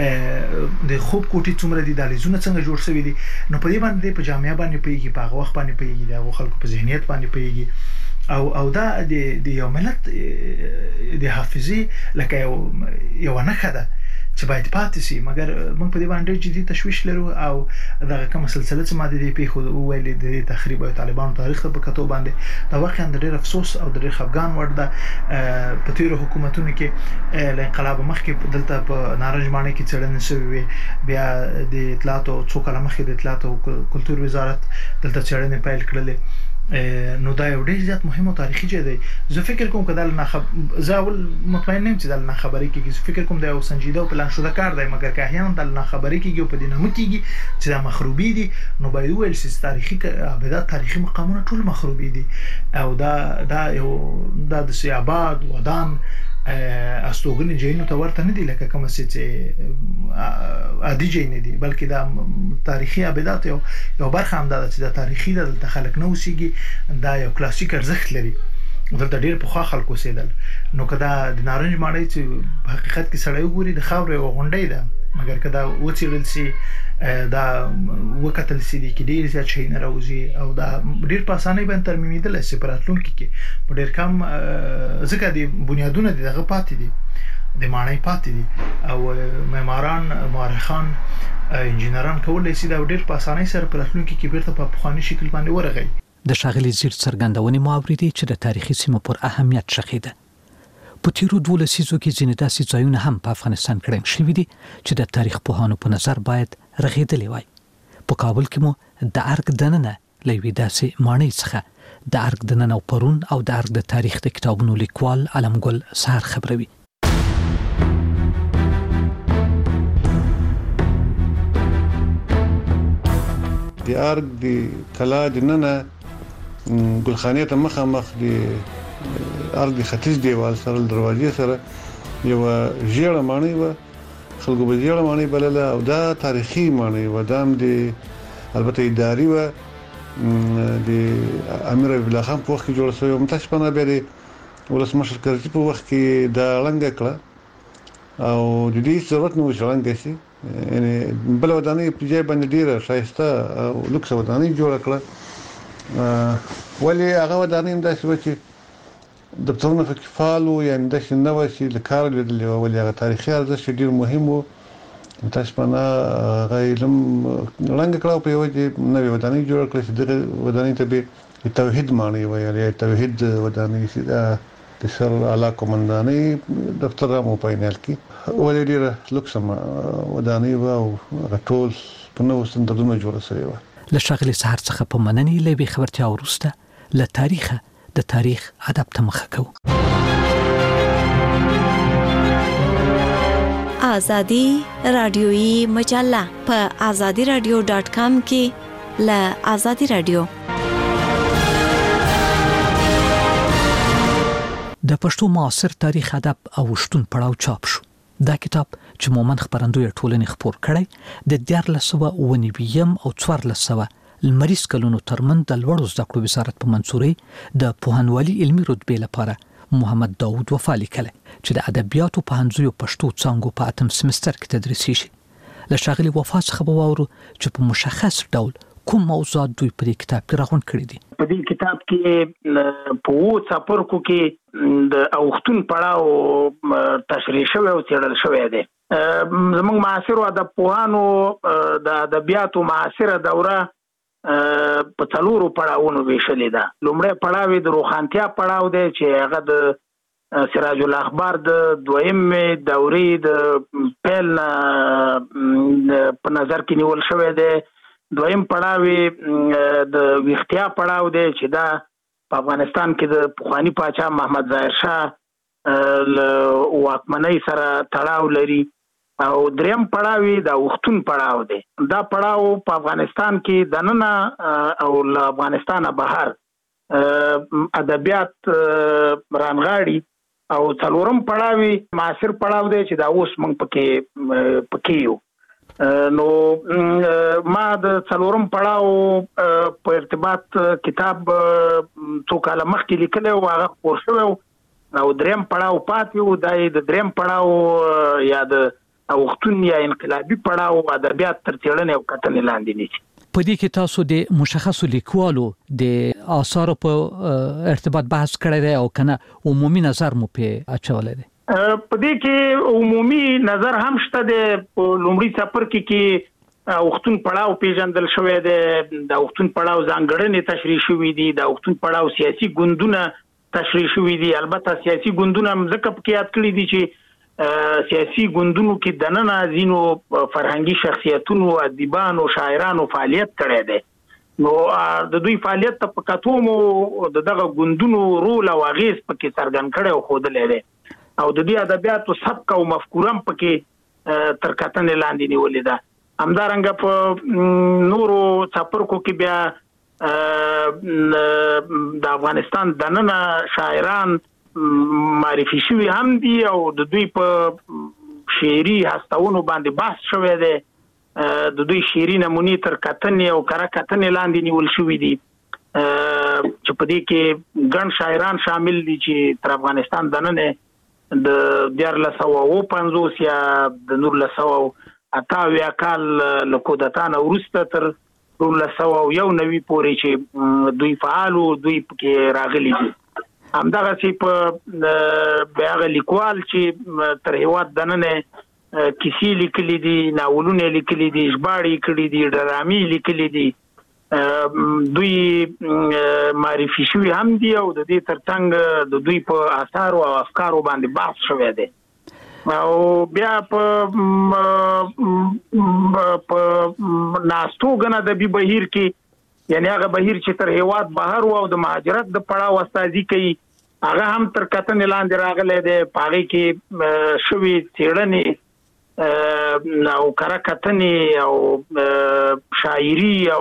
د خوب کوټې څومره دي دهلیزونه څنګه جوړ شوي دي نو په دې باندې په جامعه باندې پوهېږي په هغه وخت باندې پوهېږي د هغو خلکو په ذهنیت باندې پوهېږي او او دا د د یو ملت د حافظې لکه یو یوه نښه ده چې باید پاتې شي مګر موږ په دې باندې ډېر جدي تشویش لرو او دغه کومه سلسله چې ما د دې پیښو وویلې د تخریب او طالبانو تاریخ ته په کتو باندې دا واقعا د ډېر افسوس او د ډېر خفګان وړ ده په تېرو حکومتونو کې له انقلاب مخکې دلته په نارنج ماڼۍ کې څېړنې شوې وې بیا د اطلاعاتو څو کاله مخکې د اطلاعاتو او کلتور وزارت دلته څېړنې پیل کړلې نو دا یو ډېر زیات مهم او تاریخي ځای دی زه فکر کوم که دا نه زه اول مطمئن نه یم چې دا نه خبرې کېږي زه فکر کوم دا یو سنجیده او پلان شده کار دی مګر که احیانا دا نه خبرې کېږي او په دې نه مه کېږي چې دا مخروبي دي نو باید وویل شي چې تاریخي ابدات تاریخي مقامونه ټول مخروبي دي او دا دا یو دا د آباد ودان استوګنې ځایونو ته ورته نه دي لکه کومه چې عادي ځای نه دي بلکې دا تاریخي ابدات یو یو برخه همدا ده چې دا تاریخي ده دلته خلک نه اوسېږي دا یو کلاسیک ارزښت لري دلته ډېر پخوا خلک اوسېدل نو که دا د نارنج ماڼۍ چې په حقیقت کې سړی وګوري د خاورو یوه غونډۍ ده مګر که دا وڅېړل سي دا وکتل سي دي کې ډېر زیات شیونه راوځي او دا ډېر په اسانۍ باندې ترمیمېدلی شي په راتلونکي کې په ډېر کم ځکه د بنیادونه د دغه پاتې دي د ماڼۍ پاتې دي او معماران مورخان انجینران کولی شي دا ډېر په اسانۍ سره په راتلونکي کې بیرته په پخواني شکل باندې ورغی د ښاغلي زیر څرګندونې مو اورېدې چې د تاریخي سیمو پر اهمیت شخیده په تیرو دوه لسیزو کې ځینې داسې ځایونه هم په افغانستان کې ړنګ شوي دي چې د تاریخ پوهانو په نظر باید رغېدلي وای په کابل کې مو د ارګ دننه له یوې داسې ماڼۍ څخه د ارګ دننه او پرون او د ارګ د تاریخ د کتابونو لیکوال علمګل سهار خبروي د ارګ د کلا دننه ګلخانې ته مخامخ د ارګ د ختیځ دیوال سره دروازې سره یو ژیړه ماڼۍ وه خلکو به ژیړه ماڼۍ بلله او دا تاریخي ماڼۍ وه دا هم د البته اداري وه د امیر حبیب الله خان په وخت کې جوړه شوې متاسفانه بیا د ولسمشر کرزي په وخت کې دا ړنګه کړه او د دې ضرورت نه و چې ړنګه شي یعنې بله ودانۍ په ځای باندې ډېره ښایسته او لوکسه ودانۍ جوړه کړه ولې هغه ودانۍ هم داسې وه چې دفترونه پکې فعال وو یعنې داسې نه وه چې له کاره لوېدلې وه ولې هغه تاریخي ارزښت ډېر مهم وو متاسفانه هغه علم ړنګه کړه او په یوه کې نوې ودانۍ جوړه کړه چې دغه ودانۍ ته به د توحید ماڼۍ ویل یا توحید ودانۍ چې دا د سر اعلی قومندانۍ دفتر هم په عینال کې ولې ډېره لوکسه ودانۍ وه او هغه ټول په نوو سټنډردونو جوړه شوې وه له ښاغلي سهار څخه په مننې له یوې خبرتیا وروسته له تاریخه د تاریخ ادب ته مخه کوو آزادی رادیویی مجله په آزادی رادیو ډاټ کام کې له آزادی رادیو د پښتو معاصر تاریخ ادب او شتون پړاو چاپ شو دا کتاب چې مومن خبرندوی ټولنې خپور کړی د دیارلس سوه اوه نوي او څوارلس سوه لمریز کلونو ترمن د لوړو زده کړو وزارت په منصورۍ د پوهنوالي علمي رتبې لپاره محمد داود وفا لیکلی چې د ادبیاتو پوهنځیو پښتو څانګو په اتم سمستر کې تدریسي شي له ښاغلي وفا څخه به واورو چې په مشخص ډول کوم موضوعات دوی په دې کتاب کې راغونډ کړي دي په دې کتاب کې په وو څپرکو کې د اوختون پړاو تشریح شوی او څېړل شوی دی. زموږ معاصر ادب پوهانو د ادبیاتو معاصره دوره په څلورو پړاوونو ویشلې ده. لومړی پړاو د روښانتیا پړاو دی چې هغه د سراج الاخبار د دویمې دورې د پیل په نظر کې نیول شوی دی. دویم پړاو د ویښتیا پړاو دی چې دا په افغانستان کې د پخوانی پاچا محمد ظاهر شاه له واکمنۍ سره تړاو لري. او دریم پړاو د اوختون پړاو دی. دا پړاو په افغانستان کې دننه او له افغانستانه بهر ادبیات رانغاړي. او څلورم پړاو معاصر پړاو دی چې دا اوس موږ پکې پکې یو. نو ما د څلورم پړاو په ارتباط کتاب څو کاله مخکې لیکلی او هغه خپور شوی او دریم پړاو پاتې و. دا د دریم پړاو یا د اوختون یا انقلابي پړاو ادبیات تر څېړنې او کتنې لاندې نیسي. په دې کې تاسو د مشخصو لیکوالو د آثارو په ارتباط بحث کړی دی او کنه عمومي نظر مو په اچولی دی؟ په دې کې عمومي نظر هم شته دی. په لومړي څپرکي کې اوختون پړاو پیژندل شوی دی. د اوختون پړاو ځانګړنې تشریح شوي دي. د اوختون پړاو سیاسي ګوندونه تشریح شوي دي. البته سیاسي ګوندونه هم ځکه پکې یاد کړي دي چې سیاسي ګوندونو کې دننه ځینو فرهنګي شخصیتونو، ادیبانو، شاعرانو فعالیت کړی دی. نو د دوی فعالیت ته په کتو مو د دغه ګوندونو رول او اغیز پکې څرګند کړی او ښودلی دی. او د دې ادبیاتو سبک او مفکوره هم پکې تر کتنې لاندې نیولې ده. همدارنګه په نورو څپرکو کې بیا د افغانستان دننه شاعران معرفي شوي هم دي او د دوی په شعري هستونو باندې بحث شوی دی. د دوی شعري نمونې تر کتنې او کره کتنې لاندې نیول شوي دي چې په دې کې ګڼ شاعران شامل دي چې تر افغانستان دننه د دیارلس سوه اووه پنځوس یا د نولس سوه اته اویا کال له کودتا نه وروسته تر نولس سوه یو نوي پورې چې دوی فعال وو، دوی پکې راغلي دي. همدغسې په هغه لیکوال چې تر هېواد دننه کیسې لیکلي دي، ناولونه لیکلي دي، ژباړې کړي دي، ډرامې لیکلي دي، دوی معرفي شوي هم دي او د دې ترڅنګ د دوی په آثارو او افکارو باندې بحث شوی دی. او بیا په ناستو ګڼ ادبي بهیر کې، یعنی هغه بهیر چې تر هېواد بهر و او د مهاجرت د پړاو استازي کوي، هغه هم تر کتنې لاندې راغلی دی. په هغې کې شوي څېړنې او کره کتنې او شاعري او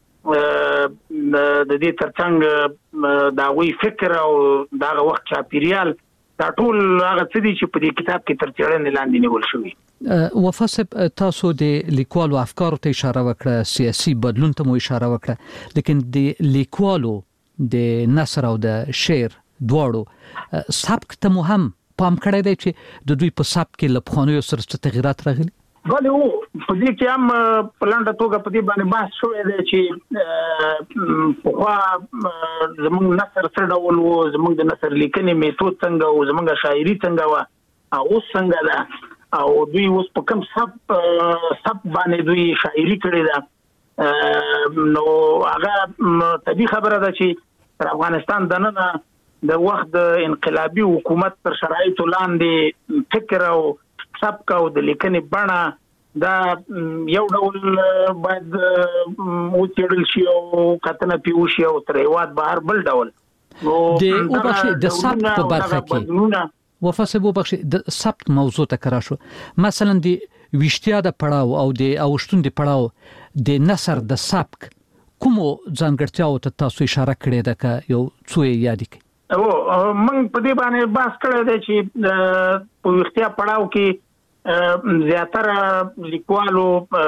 د دې ترڅنګ د هغوی فکر او د هغه وخت چاپېریال، دا ټول هغه څه دي چې په دې کتاب کې تر څېړنې لاندې نیول شوي. وفا صاحب، تاسو د لیکوالو افکارو ته اشاره وکړه، سیاسي بدلون ته مو اشاره وکړه، لیکن د لیکوالو د نثر او د شعر دواړو سبک ته مو هم پام کړی دی چې د دوی په سبک کې له پخوانیو سره څه تغیرات راغلي؟ بله هو، په دې کې هم په لنډه توګه په دې باندې بحث شوی دی چې پخوا زموږ نثر څه ډول و، زموږ د نثر لیکنې میتود څنګه و، زموږ شاعري څنګه وه او اوس څنګه ده، او دوی اوس په کوم سب سب باندې دوی شاعري کړې ده. نو هغه طبیعي خبره ده چې تر افغانستان دننه د وخت د انقلابي حکومت تر شرایطو لاندې فکر او سبک او د لیکنې بڼه دا یو ډول باید وڅېړل شي او کتنه پرې وشي او تر هېواد بهر بل ډول. د سبک په برخه کې وفا صاحب وبخښئ، د سبک موضوع ته کرا شو، مثلا د ویشتیا د پړاو او د اوښتون د پړاو د نثر د سبک کومو ځانګړتیاوو ته تاسو اشاره کړې ده که یو څو یې یاد کړئ؟ او موږ په دې باندې بحث کړی دی چې په ویښتیا پړاو کې زیاتره لیکوالو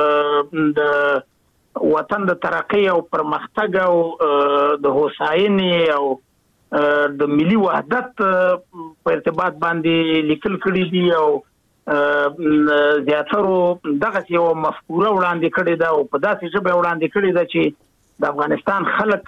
د وطن د ترقۍ او پرمختګ او د هوساینې او د ملي وحدت په ارتباط باندې لیکل کړي دي او زیاترو دغه یو مفکوره وړاندې کړې ده او په داسې ژبه وړاندې کړې ده چې د افغانستان خلک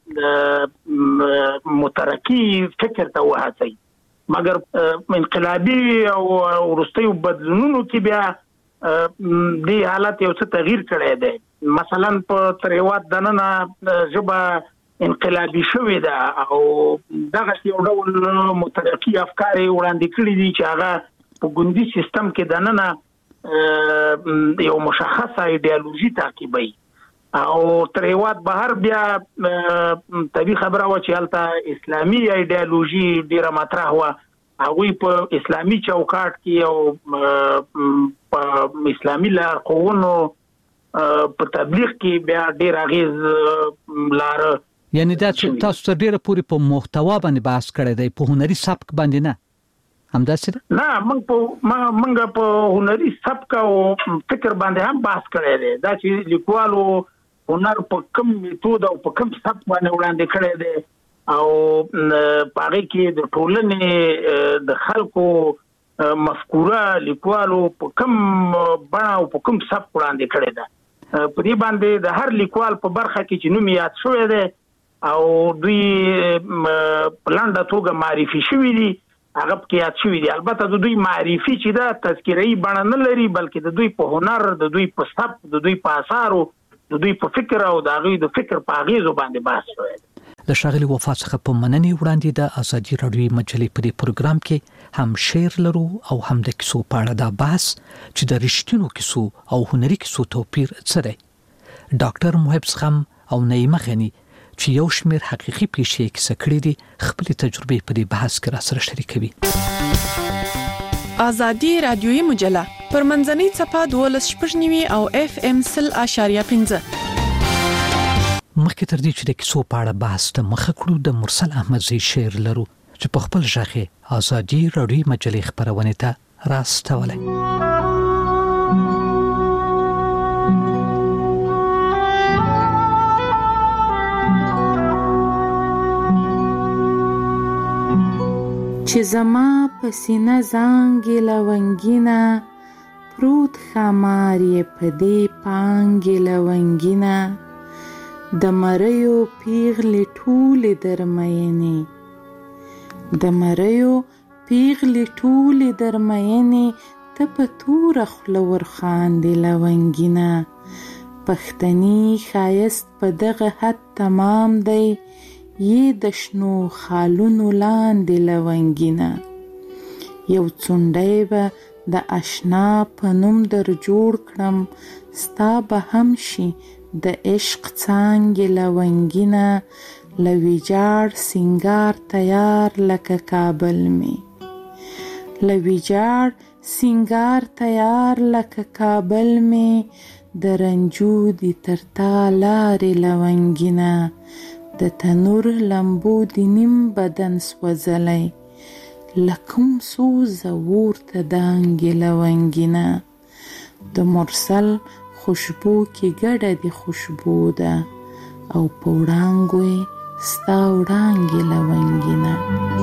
مترقي فکر ته وهڅي مګر انقلابي او ورستیو بدلونونو کې بیا د حالت یو څه تغییر کړی دی مثلا په تریوات دننه ژبه انقلابي شوې ده او دغه یو ډول مترقي افکار وړاندې کړي دي چې هغه په ګوندي سیستم کې دننه یو مشخصه ایدئولوژي تعقیبوي او تریوات بهر بیا طبي خبره و چې هلته اسلامي ایدئولوژي ډیره مطرح و هغوی په اسلامي چوکاټ کې او په اسلامي لارښوونو په تبلیغ کې بیا ډیر اغیز لار یعنی دا تاسو تر ډیره پورې په محتوا باندې بحث کړی دی په هنري سبک باندې نه همداسې ده نه موږ په موږ په هنري سبک او فکر باندې هم بحث کړی دی دا چې لیکوالو هنر په کوم میتود او په کوم سبک باندې وړاندې کړی دی او پاره کې د ټولنې د خلکو مفکوره لیکوالو په کوم بڼه او په کوم سبک وړاندې کړی دی په دې باندې د هر لیکوال په برخه کې چې نوم یاد شوی دی او دوی پلانډه توګه معرفي شوی دي هغه کې یاد شوی دي البته د دوی معرفي چې دا تذکره‌ای بڼه نه لري بلکې د دوی په هنر د دوی په سبک د دوی په آثارو د دوی په فکر او د هغوی د فکر په اغیزو باندې بحث شوی دی د ښاغلي وفا څخه په مننې وړاندې د ازادي راډیوي مجلې په دې پروګرام کې هم شعر لرو او هم د کیسو په اړه دا بحث چې د رښتینو کیسو او هنري کیسو توپیر څه دی ډاکټر محب زغم او نعیمه غنی چې یو شمېر حقیقي پیښې کیسه کړې دي خپل تجربې په دې بحث کې را سره شریکوي ازادي راډیوي مجله پر منځنۍ صفحه دولس شپږ نوي او اف ام سل اشاریه پنځه مخکې تر دې چې د کیسو په اړه بحث ته مخه کړو د مرسل احمدزی شعر لرو چې په خپل ژغ ازادي راډیوي مجلې خبرونه ته راستولای چې زما په سینه زانګې لونګینه پروت خمار یې په دې پانګې لونګینه د مریو پیغلې ټولې درمینې د مریو پیغلې ټولې درمینې ته په توره خوله ورخاندې لونګینه پښتني ښایست په دغه حد تمام دی یې د شنو خالونو لاندې لونګینه یو څونډی به د اشنا په نوم در جوړ کړم ستا به هم شي د عشق څانګې لونګینه له ویجاړ سینګار تیار لکه کابل مې له ویجاړ سینګار تیار لکه کابل مې د رنجو دي تر تا لارې لونګینه د تنور لمبو د نیم بدن سوځلی لکم سوزه ورته دانګې لونګینه د مرسل خوشبو کې ګډه د خوشبو ده او په وړانګو یې ستا وړانګې لونګینه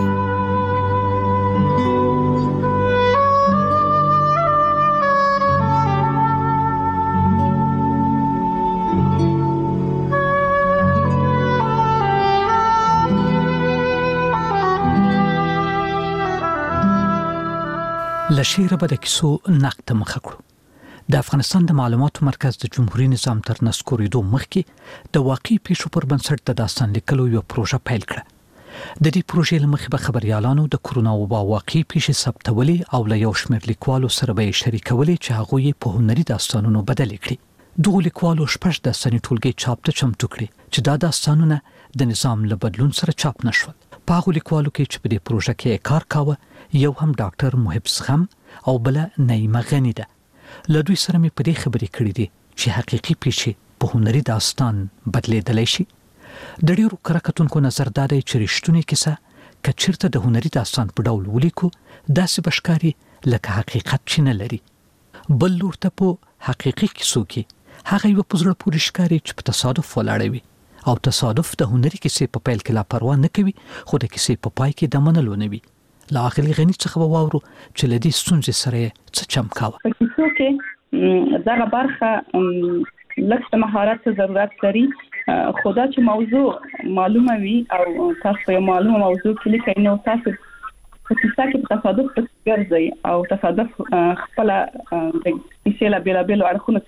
لشیره به د کیسو نقد مخه کړو د افغانستان د معلوماتو مرکز د جمهوریت نظام تر نسکورېدو مخکې د واقعي پیښو پر بنسټ د داستان لیکلو یو پروژه پیل کړه د دې پروژې له مخې به خبريالانو د کرونا وبا واقعي پیښې ثبتولې او له یو شمېر لیکوالو سره به یې شریکولې چې هغه یې په هنري داستانونو بدل کړي دغه لیکوالو شپږ داستاني ټولګي چاپ ته چمتو کړي چې دا داستانونه د نظام له بدلون سره چاپ نشول په هغه لیکوالو کې چې په دې پروژه کې کار کاوه یو هم ډاکټر محب زغم او بل نعیمه غنی ده له دوی سره مې په دې خبرې کړې دي چې حقيقي پیښې په هنري داستان بدلېدلی شي د ډیرو کراکتونکو نظر دا دی چې رښتونی کیسه کچیرته د هنري داستان په ډول ولیکو داسې بشکاري لکه حقیقت چې نه لري بل لورته په حقيقي کیسو کې هغه یو په زړه پورې ښکاري چې په تصادف ولاړوي او تصادف د هنري کیسې په پیل کې لا پروا نه کوي خو د کیسې په پای کې د منلو نه وي لا اخلي غني څخه واورو چې لدی ستونزې سره څه چمکاوه کیسو کې دغه برخه لکه مهارت ضرورت لري خو دا چې موضوع معلومه وي او تاسو په معلومه موضوع کې لیکئ نو تاسو په کیسه کې تصادف ګرځي او تصادف خپل د کیسې لا بیل بیل اړخونه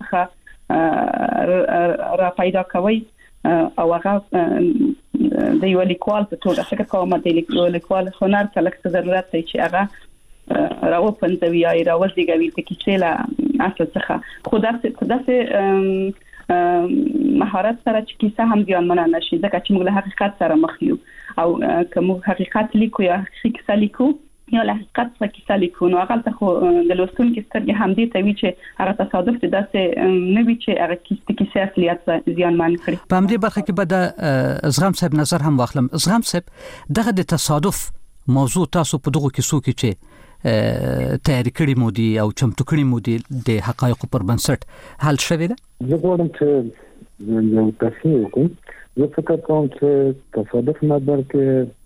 څخه را پیدا کوي او هغه د یو لیکوال په توګه څنګه کومه د لیکوال هنر ته لکه ضرورت دی چې هغه راو پنځوي یا راوځيږي د کیسې لا اصل څخه خدا خدا سه مهارت سره چې کیسه هم ځان مننه نشي ځکه چې موږ له حقیقت سره مخ یو او کوم حقیقت لیکو یا کیسه لیکو یا له حقیقت څخه کیسه لیکو نو هغه ته د لوستونکو سترګې هم دي ته وی چې هغه تصادف دي داسې نه وی چې هغه کیسه اصليت ځان مان کړی په همدې برخه کې به د زغم صاحب نظر هم واخلم. زغم صاحب دغه د تصادف موضوع تاسو په دغه کیسو کې چې تیاری کړی مو دي او چمتو کړی مو دي د حقایقو پر بنسټ حل شوی ده. زه غواړم چې یو تفصیل وکړم. زه فکر کوم چې تصادف نه بلکې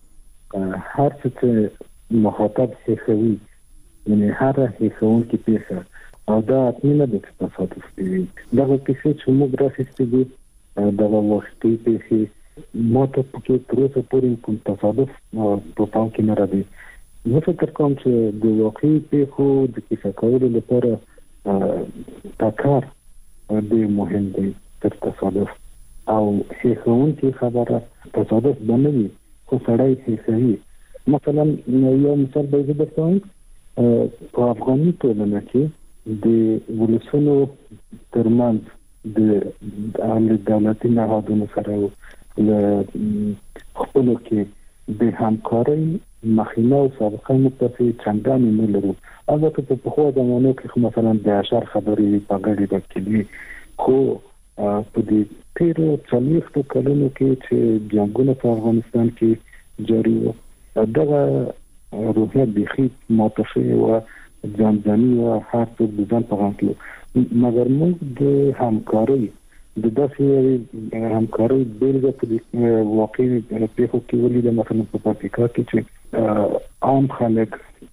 هر څه مخاطب سیخوي یعنی هر هیڅون کې پیښه او دا اټینه د تصادف دی. دا کیسه چې موږ راځي دي دا وختي پیښه ماته په تروسه پورې کوم تصادف په پام کې نه راځي. زه فکر کوم چې د واقعي پیښو د کیسه کولو لپاره تکرار ډېر مهم دی تر تصادف او هیڅون کې خبره تصادف بنوي خو سړی هیڅوي. مثلا یو مثال به زه درته په افغاني ټولنه کې د ولسونو ترمنځ د عامه دولتي نهادونو سره له خپلو کې د همکارۍ مخینه او سابقه متفق چندانې نه لرو. البته په پخوا زمانو کې مثلا د اشر خبرې په ګډه وکړي خو په دې تیرو څلوېښتو کلونو کې چې جنګونه په افغانستان کې جاري وو دغه روحیه بخي ماتفي او ځانځاني او هر څه د ځان په غوښتلو مګر موږ د همکارۍ د داسې همکارۍ بیلګه په واقعي پیښو کې ولیدل. مثلا په افریقا کې چې عام خلک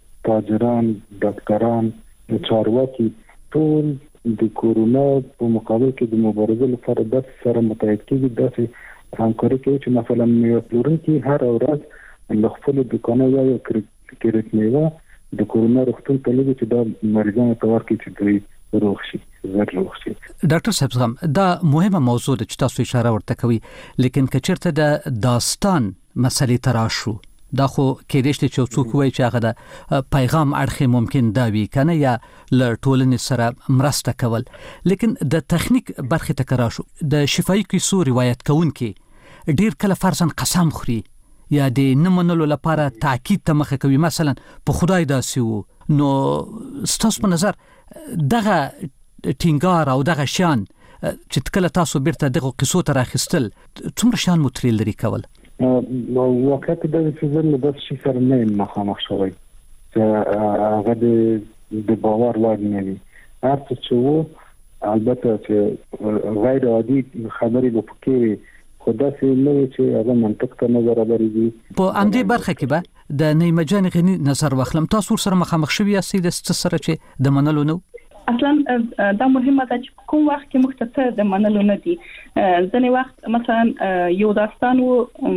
تاجران ډاکټران چارواکي ټول د کورونا په مقابل کې د مبارزې لپاره د سره متحد کېږي. داسې همکاري کوي چې مثلا یو پلورونکی هر ورځ له خپل دکانه یا کرت میوه د کورونا روغتون ته لګي چې دا مریضانو ته ورکړي چې دوی روغ شي زر روغ شي. ډاکټر صاحب زغم دا مهمه موضوع ده چې تاسو اشاره ورته کوي لیکن کچرته د داستان مسلې تراشو دا خو کېدې چې څوک وایي چې هغه د پیغام اړخ ممکن دا وی کنه یا ل ټولنې سره مرسته کول لیکن د تخنیک برخه تکراشو د شفاهي کیسو روایت کوونکې ډیر کله فرضاً قسم خوري یا د نمنلو لپاره تاکید ته مخه کوي مثلا په خدای داسې وو نو ستاسو په نظر دغه ټینګار او دغه شان چې کله تاسو بیرته دغه قصو ته راخستل څومره شان متریل لري کول نو وخت د فزر له داسې شي سره نه مخامخ شوی چې هغه د باور وړ نه وي. هر څه چې وو البته چې غیر عادي خبرې به پکې خدا سي نه چې هغه منطق ته نظر لري. په امدې برخه کې به د نیمه جان غنی نظر واخلم تاسو سره مخامخ شوی یاستئ د سره چې د منلو نو اصلا دا مهمه ده چې کوم وخت کې مختصر د منلو نه دي. ځنې وخت مثلا یو داستان و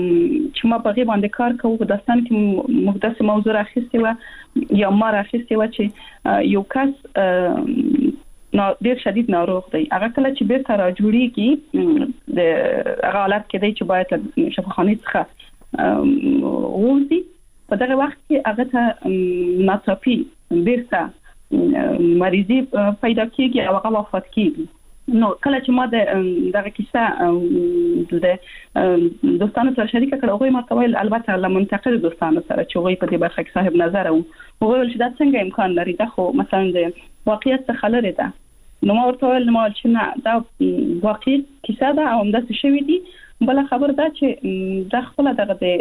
چې ما په غي باندې کار کوو داستان کې مقدس موضوع راخستي و یا ما راخستي و چې یو کس نو ډیر شدید ناروغ دی هغه کله چې بیرته را جوړیږي د هغه حالت کې دی چې باید شفاخانه څخه ووځي په دغه وخت کې هغه ته ناڅاپي بیرته مریضي پیدا کیږي او هغه وفات کیږي. نو کله چې ما د دغه کیسه د دوستانو سره شریک کړه هغه ما کوي البته له منتقد دوستانو سره چې هغه په دې برخه کې صاحب نظر او هغه ول چې دا څنګه امکان لري دا خو مثلا د واقعیت څخه لري ده. نو ما ورته ول نو چې نه دا واقعي کیسه ده او همداسې شوی دي. بل خبر ده چې د خپل دغه د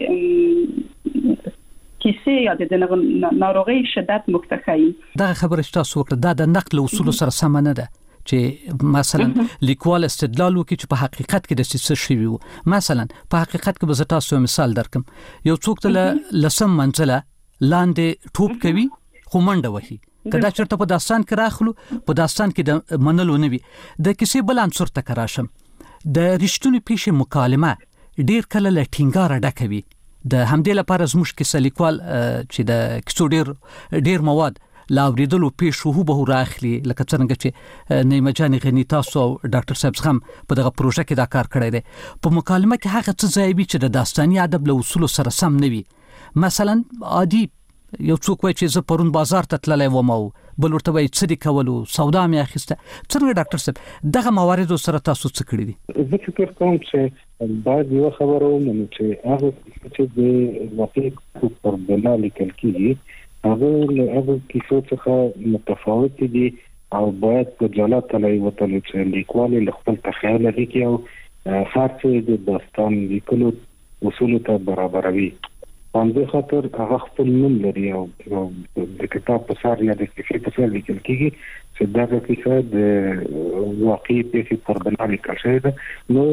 کیسه یا د ناروغي شدت مکتخي دا خبره چې تاسو وکړه دا د نقل اصول سره سم نه ده چې مثلا لیکوال استدلال وکړي چې په حقیقت کې د څه شی وي. مثلا په حقیقت کې به زه تاسو مثال درکم یو څوک ته لسم منزله لاندې ټوپ کوي خو منډه وهي کدا چرته په داستان کې راخلو په داستان کې د منلو نه وي د کیسې بل عنصر ته کراشم د رښتونی پیښې مکالمه ډیر کله له ټینګاره ډکوي. د همدې لپاره زموږ کیسه لیکوال چې د کیسو ډیر ډیر مواد لا اوریدلو پیښو هو به راخلي، لکه څنګه چې نیمه جان غنی تاسو او ډاکټر صاحب هم په دغه پروژه کې دا کار کړی دی. په مکالمه کې هغه څه ځای وي چې د داستاني ادب له اصول سره سم نه وي. مثلا عادي یو څوک وایي چې زه پرون بازار ته تللی وم او بل ورته وایي څه دې کولو، سودا مې اخیسته. څنګه ډاکټر صاحب دغه موارد سره تاسو څه کړی دي؟ زه فکر کوم چې باید یو خبره ومنو چې هغه چې د واقعي پر بنا لیکل کیږي هغه له هغه کیسو څخه متفاوت دي او باید په جلا تلای وتل چې لیکوال له خپل تخیل لري او هر څه د داستان لیکلو اصول ته برابروي. باندې خاطر هغه خپل نوم لري او د کتاب په سر یا د کیسې په سر لیکل کیږي چې دا د کیسې د واقعي پیښې پر بنا لیکل شوی ده. نو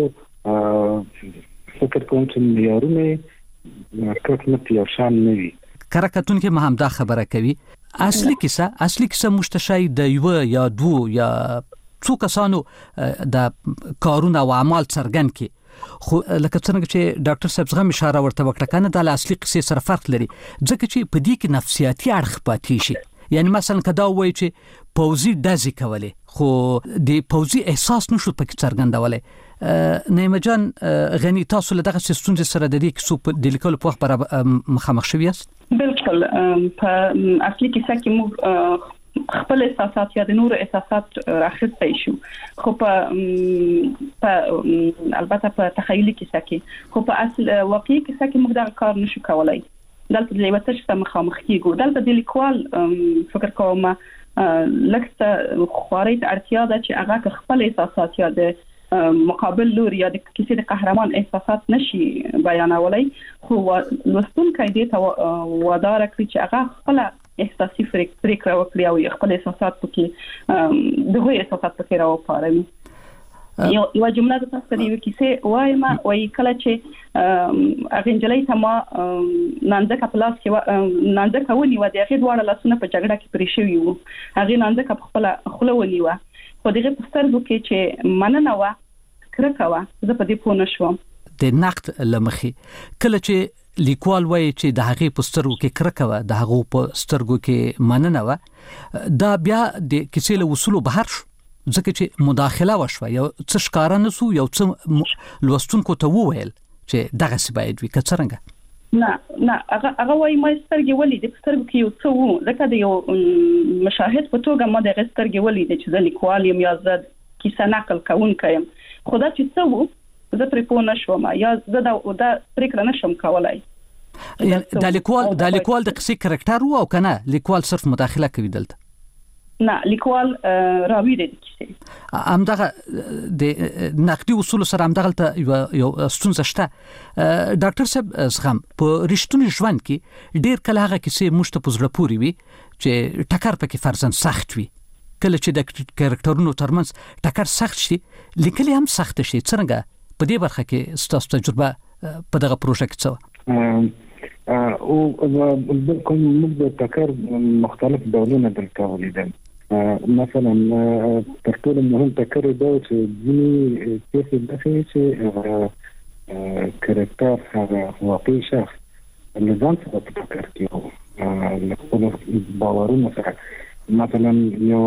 فکر کوم چې معیارونه کټ یو شان نه وي. کرکټون کې مهم دا خبره کوي اصلي کیسه اصلي کیسه مشتشای د یو یا دو یا څو کسانو د کارونه او اعمال څرګند کی، خو لکه څنګه چې ډاکټر صاحب زغم اشاره ورته وکړه کنه د اصلي کیسې سره فرق لري ځکه چې په دې کې نفسیاتي اړخ پاتې شي. یعنی مثلا کدا وایي چې پوزي دزي کولې خو د پوزي احساس نشو پکې څرګندولې. نیمه جان غنی تاسو له دغه ستونزې سره د دې کیسو په د لیکلو په وخت برابر مخامخ شوی یاست؟ بالکل په اصلي کیسه کې موږ خپل احساسات یا د نور احساسات راخسته شو، خو په البته په تخیلي کیسه کې، خو په اصل واقعي کیسه کې موږ دا کار نشو کولای. دلته د یو تشته مخامخ کیږو. دلته د لیکوال فکر کوم لکه خواري ته اړتیا ده چې هغه خپل احساسات یا د مقابل لور یا د کیسې د قهرمان احساسات نشي بیانولای، خو لوستونکي دې ته وادار کړی چې هغه خپل احساسي فکر وکړي او خپل احساسات پکې دغه احساسات پکې راوپاروي. یو یو جمله د تاسو د یو کیسې وایم وای کله چې اغنجلای ته ما نانځکه پلاس کې نانځکه ونی و د هغه دواړه لاسونه په جګړه کې پرې شوی وو، هغه نانځکه په خپل خله ونی و، خو دغه په سترګو کې چې مننه و کرکه و زه په دې پوه نشوم. د نقد لمخي کله چې لیکوال وایي چې د هغه په سترګو کې کرکه و د هغه په سترګو کې مننه و، دا بیا د کیسې له اصول بهر شو ځکه چې مداخله وشوه، یو څه ښکارا نسو، یو څه لوستونکو ته وویل چې دغه څه باید وي. که څنګه نه نه هغه هغه وايي ما سترګې ولې د سترګو کې یو څه وو، ځکه د یو مشاهد په توګه ما د سترګې ولې د چې د لیکوال یم یا زه کیسه نقل کوونکی یم، خو دا چې څه وو زه پرې پوه نشوم یا زه دا دا پرېکړه نشم کولای. د لیکوال د لیکوال د قصې کرکټر وو او کنه لیکوال صرف مداخله کوي دلته؟ نه لیکوال راوی دی کیسه همدغه د نقدي اصول سره همدغه یو یو ستونزه شته. ډاکټر صاحب زغم په رښتونی ژوند کې ډیر کله هغه کیسې مشته پزړه پوری وي چې ټکر پکې فرضاً سخت وي، کله چې د کریکټرونو ترمنځ ټکر سخت شي لیکلي هم سخت شي. څنګه په دې برخه کې ستاسو تجربه په دغه پروژه کې څه او بالکل موږ د ټکر مختلف ډولونه دلته ولیدل. مثلا تر ټولو مهم ټکر دا چې ځینې کیسې داسې چې کرکټر هغه واقعي شخص له ځان سره په ټکر کې وو له خپلو باورونو سره. مثلا یو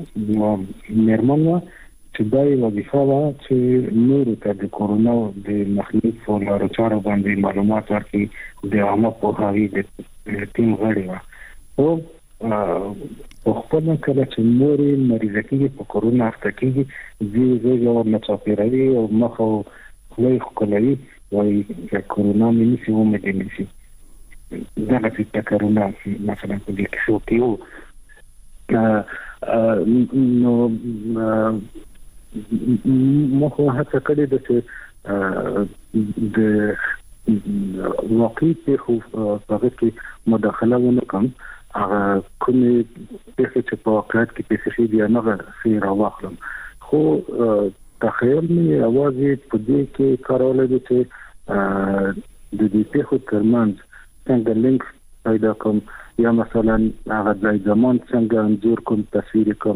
میرمن وه چې دا یې وظیفه وه چې نورو ته د کورونا د مخنیوي په لارو چارو باندې معلومات ورکړي، د عامه پوهاوي د ټیم غړې وه. خو په خپل کله چې نورې مریضه کېږي په کورونا اخته کېږي ځي زوی ورنه چاپېروي او مخ او خوله یې ښکلوي، وایي چې کورونا مې نیسي ومې دې نیسي. دغسې ټکرونه مثلا په دې کیسو کې وو. نو ما خو هڅه کړې ده چې د واقعي پیښو په هغه کې مداخله ونه کړم، هغه کومې پیښې چې په واقعیت کې پیښې شوي دي هغه څه راواخلم. خو تخیل مې یوازې په دې کې کارولی دی چې د دې پیښو ترمنځ څنګه لینک پیدا کوم، یا مثلا هغه ځای زمان څنګه انځور کوم، تصویر کوم،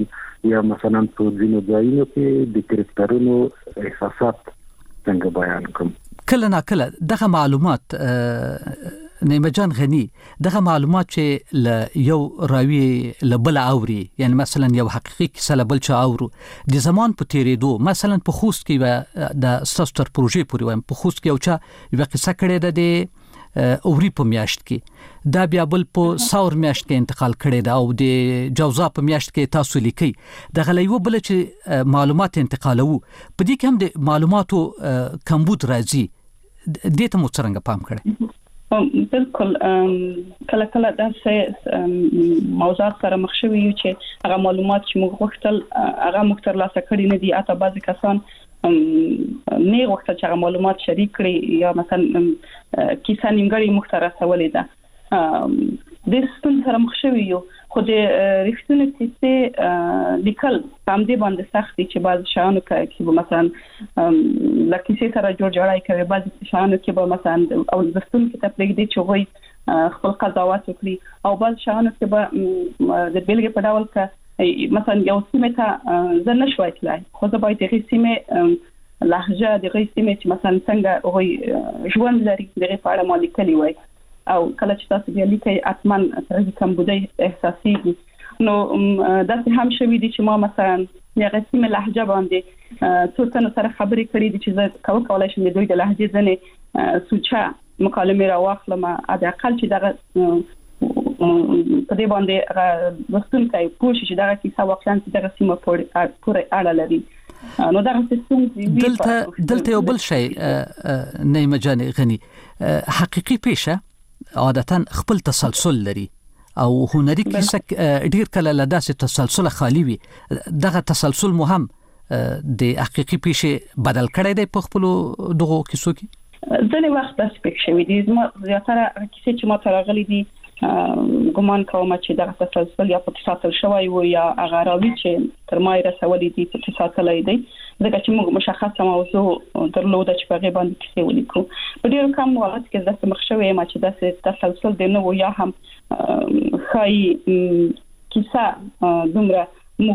یا مثلا په ځینو ځایونو کې د کرکټرونو احساسات څنګه بیان کوم. کله نا کله دغه معلومات نیمه جان غنی دغه معلومات چې ل یو راوی لبل اوري، یعنی مثلا یو حقیقي کیسه لبل چا اورو د زمان په تیرېدو، مثلا په خوست کې د ستر پروژې پورې وایم په خوست کې یو چا یو قصه کړې ده د اوري په میاشت کې، دا بیا بل په ساور میاشت کې انتقال کړي دا او د جوزا په میاشت کې تاسو لیکي د غلیو بل چې معلومات انتقالو په دې کې هم د معلوماتو کمبود راځي، دې ته مو څنګه پام کړی؟ بالکل کله کله داسې موضوعات سره مخ شوي یو چې هغه معلومات چې موږ غوښتل هغه موږ ترلاسه کړي نه دي، اته بعضی کسان نه وخت چې معلومات شریک کړي یا مثلا کیسه نیمګړی مختاره سوالې ده د ستون سره مخ شوي یو، خو د ریښتونی کیسه لیکل هم دې باندې سخت دي چې بعض شانو کې مثلا لکه سره جوړ جوړای کوي، بعض شانو کې به مثلا او د ستون کې تپلیک دي چې وای خپل قضاوت وکړي، او بعض شانو کې به د بیلګې په ډول کې مثلا یو سیمه ته زه نشوای تلای، خو زه باید دغه سیمه لهجه دغه سیمه چې مثلا څنګه هغه ژوند لري دغه په اړه مالي کلی وای، او کله چې تاسو بیا لیکي اتمن ترې کوم بودی احساسي نو داسې هم شوي دي چې ما مثلا دغه سیمه لهجه باندې څو تنو سره خبرې کړې دي چې زه کول کولای شم د دوی د لهجې ځنې سوچا مکالمه راوخلم، اته اقل چې دغه په دې باندې وستون کوي پوه شي چې دغه کیسه واقعا دغه سیمه پورې اړه لري. نو دغه سیستم دلته دلته یو بل شی نیمه جان غنی، حقيقي پیشه عادتا خپل تسلسل لري او هنري کیسه ډیر کله له داسې تسلسل خالی وي، دغه تسلسل مهم د حقيقي پیشه بدل کړی دی په خپل دغه کیسو کې. ځنې وخت داسې پېښ شوي دي، زما زیاتره کیسې چې ما ته راغلي دي ګمان کوم چې دغه تسلسل یا په تسلسل شوی و یا هغه راوي چې تر ما یې رسولې دي په تسلسل دی، ځکه چې موږ مشخصه موضوع درلوده چې په غیبه باندې کیسې ولیکو. په ډیرو کم وخت کې داسې مخ شوی ما چې داسې تسلسل دی نو یا هم خای کیسه دومره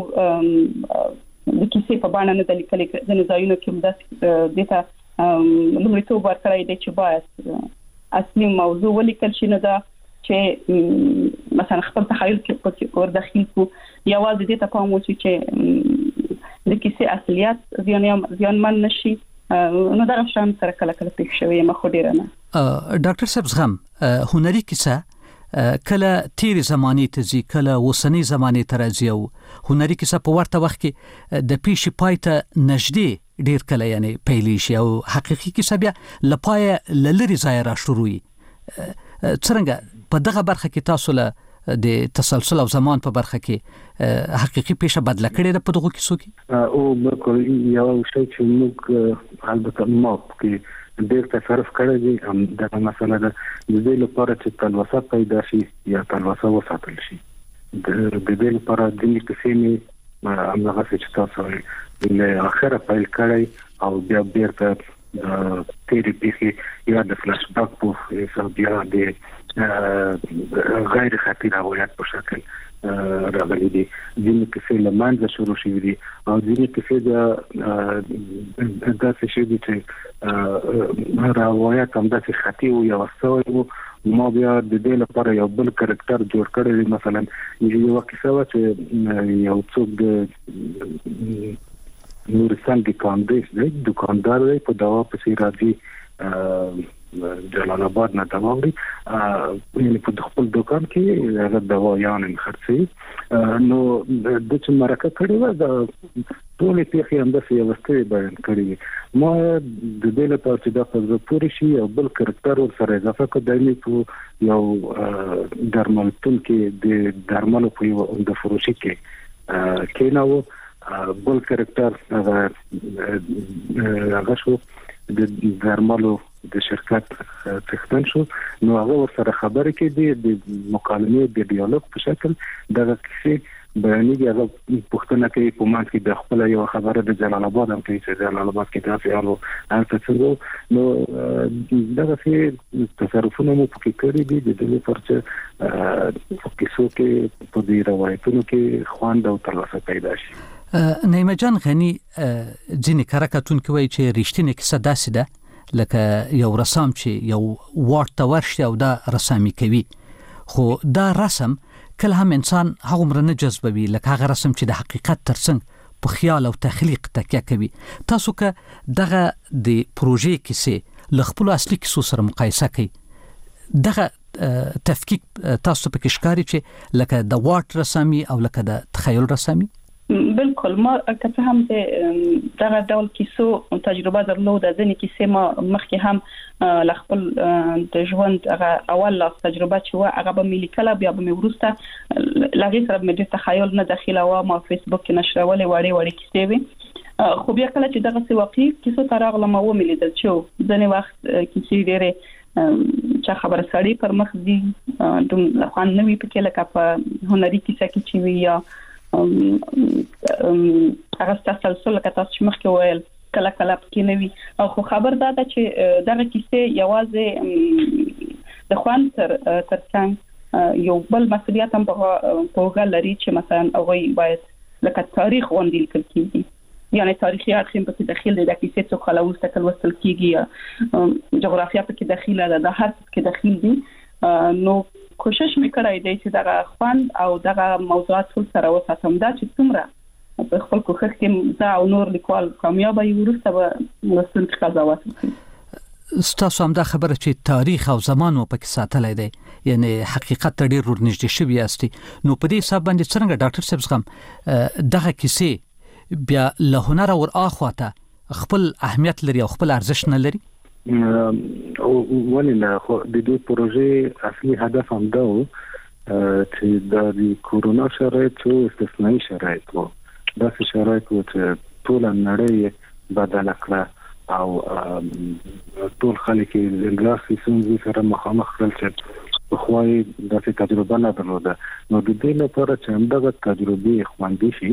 د کیسې په باندې نه د لیکلي ځینې ځایونو کې داسې دیتا لومړیتوب ورکړی دی چې باید اصلي موضوع ولیکل شي، نه دا چې مثلا خپل تخیل کې ور داخل کو یوازې دې ته پام وشي چې د کیسې اصليت ځان ځانمن نشي، نو دا شان سره کله کله پېښ شوی ما خو ډیر نه. ډاکټر صاحب زغم هنري کیسه کله تیر زماني ته ځي، کله وسنی زماني ته راځي، او هنري کیسه په ورته وخت کې د پیښې پای ته نږدې ډیر کله یعنی پیلی شي، او حقيقي کیسه بیا لپاره لری ځای را شروعي. څنګه په دغه برخه کې تاسو له د تسلسل او زمان په برخه کې حقيقي پیښه بدله کړې ده په دغه کیسو کې؟ او بالکل یو شی چې موږ البته ما کې ډېر تصرف کړی دی هم دا مسله ده د دې لپاره چې تلوسه پیدا شي یا تلوسه وساتل شي، د دې لپاره د دې کیسې همغه چې تاسو له اخره پیل کړی او بیا بیرته د تیری پیښې یا د فلاش بیک په حساب بیا د غیر خطیر روایت په شکل راغلي دي، ځینې کیسې له منځه شروع شوي دي او ځینې کیسې د داسې شي دي چې روایت هم داسې خطي او یا وسوي وو، ما بیا د دې لپاره یو بل کریکټر جوړ کړی دی. مثلا یو کیسه و چې یو څوک د نورستان کې کاندیس دی، دکاندار دی، په دوا پسې راځي جلال آباد نه دوا وړي، یعنی په خپل دکان کې هغه دوا یان خرڅي، نو د چې مرکه کړې و د ټول پیښې هم د سیاستي بیان کړې. ما د دې لپاره چې دا په پوری شي او بل کریکټر ور سره اضافه کړی په یو درملتون کې د درملو په یو د فروشي کې کیناو، بل کریکټر هغه هغه شو د درملو د شرکت تختن شو، نو هغه ور سره خبرې کې دي د مکالمې د ډیالوګ په شکل دغه کیسې بیانېږي هغه پوښتنه کوي په مانځ کې د خپل یو خبره د جلال آباد هم کوي چې جلال آباد کې تاسو یالو هغه څه نو دغه څه تصرفونه مو پکې کړی دي د دې پرچه په کیسو کې په دې روایتونو کې خوند او تلوسه پیدا شي. نعیمه جان غنی ځینې کارکاتون کوي چې رښتینی کیسه داسې ده لکه یو رسام چې یو وارد ته ورشي او دا رسامي کوي، خو دا رسم کله هم انسان هغومره نه جذبوي لکه هغه رسم چې د حقیقت ترڅنګ په خیال او تخلیق تکیه کوي. تاسو که دغه د پروژې کیسې له خپلو اصلي کیسو سره مقایسه کوي، دغه تفکیک تاسو په کې ښکاري چې لکه د وارد رسامي او لکه د تخیل رسامي؟ بالکل، ما که هم دغه ډول کیسو تجربه درلوده. ځینې کیسې ما مخکې هم ل خپل د ژوند هغه اول لاس تجربه چې و هغه به ملي کله بیا به مې ورسته لږه سره مې د تخیل نه داخله و ما فیسبوک کې نشرولې وړې وړې کیسې وي، خو بیا کله چې دغه څه واقعي کیسو تر هغه ما و مې لیدل چې ځینې وخت کیسې ډېرې چې خبره سړی پر مخ دي دوم خوان نوي پکې لکه په هنري کیسه کې چې وي یا هغه تسلسل لکه تاسو چې مخکې ویل کله کله پکې نه وي، خو خبر دا ده چې دغه کیسې یوازې د خوان تر ترڅنګ یو بل مسؤلیت هم په توګه لري چې مثلا هغه باید لکه تاریخ غونډې لیکل کیږي، یعنی تاریخي اړخ هم پکې داخل دی، د کیسې څو کله وروسته کله وصل کیږي، جغرافیه پکې داخله ده، د هر څه کې داخل دي. نو کوشش میکړای دی چې دغه خوند او دغه موضوعات ټول سره وساتم، دا چې څومره په خپل کوښښ کې دا او نور لیکوال کامیاب وي ورسته به لوستونکي قضاوت وکړي. ستاسو هم دا خبره چې تاریخ او زمان مو پکې ساتلی دی، یعنی حقیقت ته ډېر ورنږدې شوي یاستئ، نو په دې حساب باندې څرنګه ډاکټر صاحب زغم دغه کیسې بیا له هنر او اخواته خپل اهمیت لري او خپل ارزښت نه لري؟ ولې نه، خو د دې پروژې اصلي هدف هم دا و چې د کورونا شرایط او استثنایی شرایط وو، داسې شرایط وو چې ټول نړۍ بدل کړه او ټول خلک د ګلاسي څنګه سره مخامخ کړل چې خو یې داسې تجربه نه درلوده. نو د دې لپاره چې همدغه تجربه خوندي شي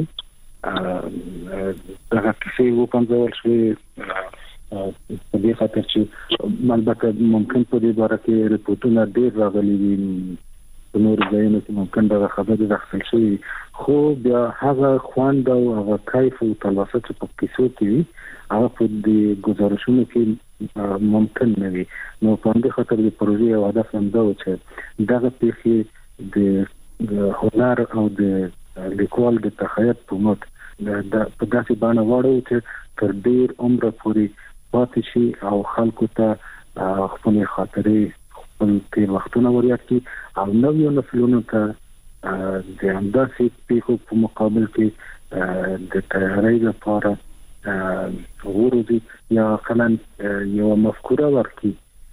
دغه کیسې وپنځول شوې په دې خاطر چې البته ممکن په دې باره کې رپورټونه ډېر راغلي وي، په نور ځایونو کې ممکن دغه خبرې راخل شي، خو بیا هغه خوند او هغه کیف او تلوسه چې په کیسو کې وي هغه په دې گزارشونو کې ممکن نه وي. نو په دې خاطر د پروژې او هدف هم دا و چې دغه پیښې د هنر او د لیکوال د تخیل په مټ په داسې باندې واړو چې تر ډېر عمر پورې پاتې شي او خلکو ته خپل خاطرې خپل تیر وختونه وريات کی او نویو نسلونو ته د همداسې پیښو په مقابل کې د تیاری لپاره ورودي یا کلن یو مفکوره ورکی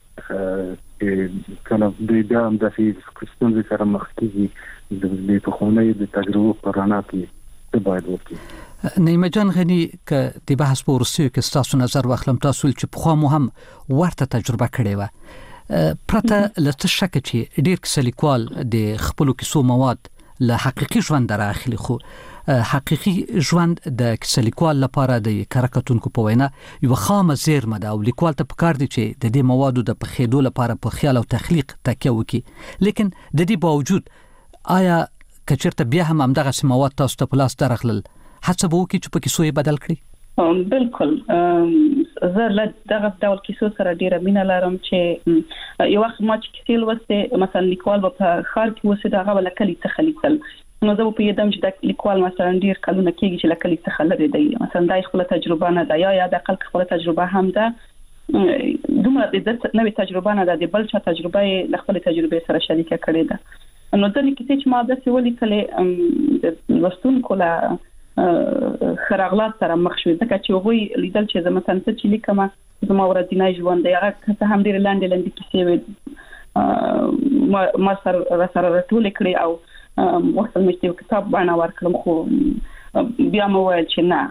کله د دې همداسې ستونزې سره مخ کیږي د دې په خونه د تجربو پرانا کې باید وکړي. نعیمه جان غنی که د بحث په ورسیو کې تاسو نظر واخلم، تاسو چې په خو مو هم ورته تجربه کړې و پرته لته شک چې ډیر کس لیکوال د خپل کیسو مواد له حقيقي ژوند راخلي، خو حقيقي ژوند د کس لیکوال لپاره د کارکاتونکو په وینا یو خامه زیرمه ده او لیکوال ته پکار دي چې د دې موادو د پخېدو لپاره په خیال او تخلیق تکیه وکړي، لیکن د دې باوجود آیا کچرته بیا هم همدغه مواد تاسو ته پلاس درغلل هڅه به وکړي چې په کیسو یې بدل کړي؟ بالکل، زه له دغه ډول کیسو سره ډیره مینه لرم چې یو وخت ما چې کیسې لوستې مثلا لیکوال په ښار کې اوسې دغه ولکلي څخه لیکل، نو زه په یادم چې د لیکوال مثلا ډیر کلونه کېږي چې لکلي څخه لري دی، مثلا دای خپل تجربه نه ده یا یا د خلک خپل تجربه هم ده، دومره د نوې تجربه نه ده، د بل چا تجربه له خپل تجربه سره شریکه کړې ده. نو ځکه کیسې چې ما د سوالي کله لوستونکو له خراغلات سره مخ شو، ځکه چې وګوي لیدل چې زما څنګه چې لیکم زما ورځنی ژوند دی هغه څه هم ډیر لاندې لاندې کیسې ما سره سره راټول کړې او وخت مې چې کتاب باندې ورکړم، خو بیا مو ویل چې نه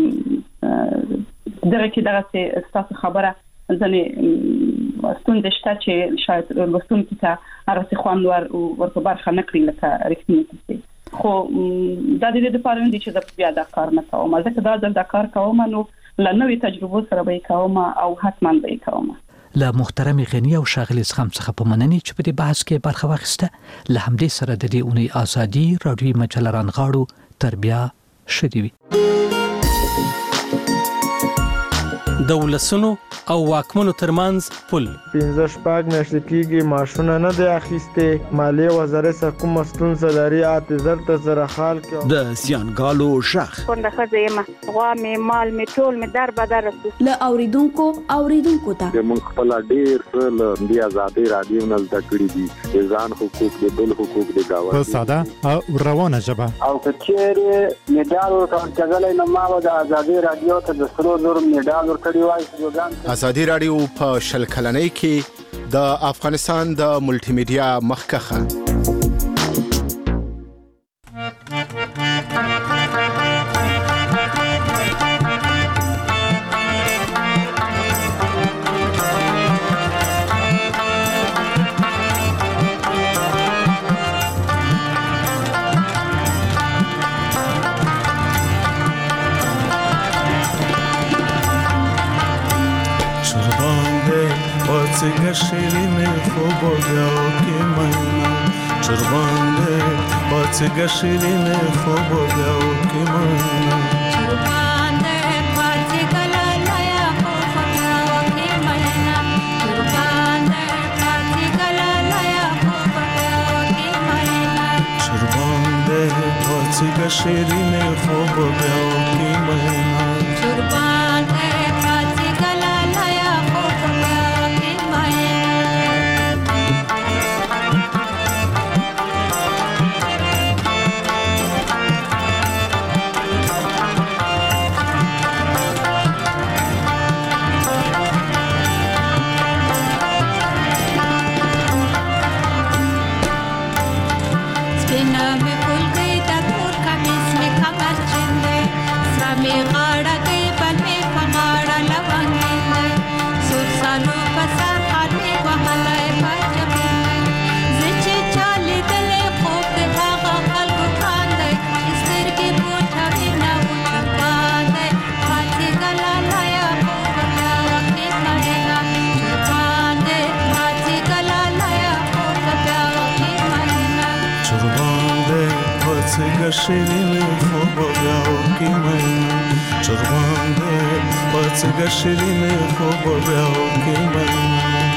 دغه کې دغه څه خبره ځنې ستونزې شته چې شاید لوستونکي ته هغه څه خوند ور ورته برخه نه کړي لکه رښتینی کیسې. خو د دې لپاره نه چې د بیا د کار نه کوم ځکه دا د کار کوم نو لنوې تجربه سره به کوم او حتما به کوم. له محترم غنی او شاغلی زغم څخه په مننې چې په دې بحث کې برخه واخیسته. له همدې سره د دې اونۍ ازادي رادیوي مجله رانغاړو تربیه شدي وي. د ولسونو او واکمنو ترمنځ پل پنځه شپږ میاشتې کېږي معاشونه نه دی اخیستې. مالیې وزارت څخه کومه ستونزه لري اته زر ته زره خال کې د زیانګالو شخ څنګه ښځه یم غوا مې مال مې ټول مې در بدر له اوریدونکو اوریدونکو ته موږ خپل ډیر څه له دې ازادي رادیو نه زده کړی دي ځان حقوق د بل حقوق د گاوند په ساده او روانه ژبه او کچېره میډال ورکړل کېدل نو ما د ازادي رادیو ته د سرو زر میډال ورکړی وای. ازادي رادیو په شل کلنۍ کې د افغانستان د ملټي میډیا مخکخه څنګه شیرینه خوب بیا کې مېنا چربانده څنګه شیرینه خوب بیا کې مېنا چربانده څنګه لالایا خوب بیا کې مېنا چربانده څنګه لالایا خوب بیا کې مېنا چربانده څنګه شیرینه خوب بیا کې مېنا چربانده څنګه لالایا خوب بیا شیرینه خوب بیا کې مېنا چربانده څنګه شیرینه خوب بیا کې مېنا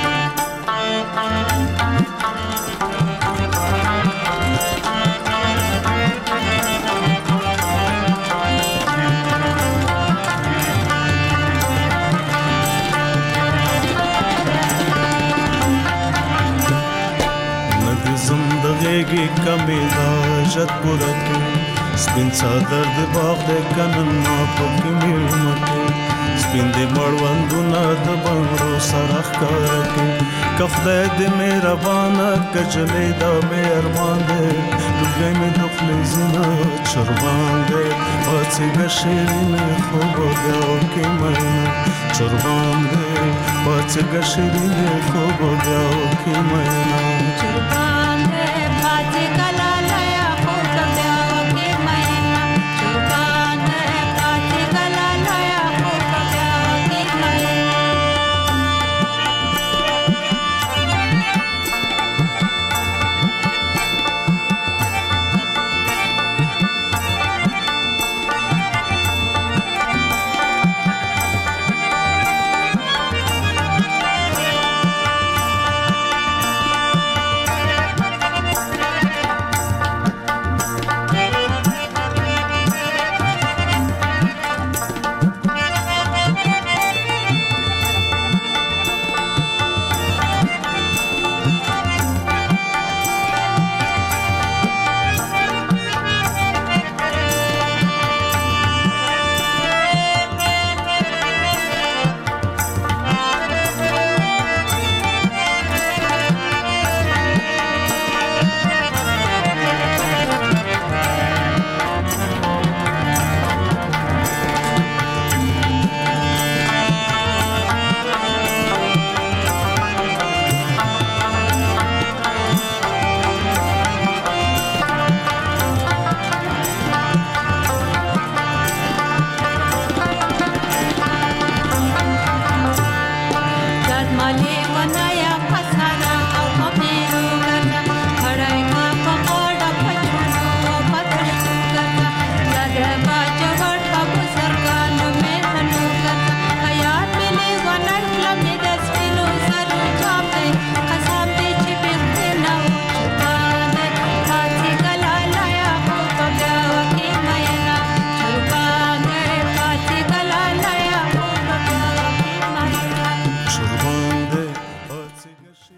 زندگی کمی دا جت پورتو سپین صدر دی باغ دی کنن ما پکی میرمتو سپین دی مروندونا دا بنگرو سرخ کارکی کفده دی میربانا کجلی دا میرمان دی لگئی می دخلی زینا چربان دی باتی گشیرین خوب بیاو کی مینا چربان دی باتی گشیرین خوب بیاو کی مینا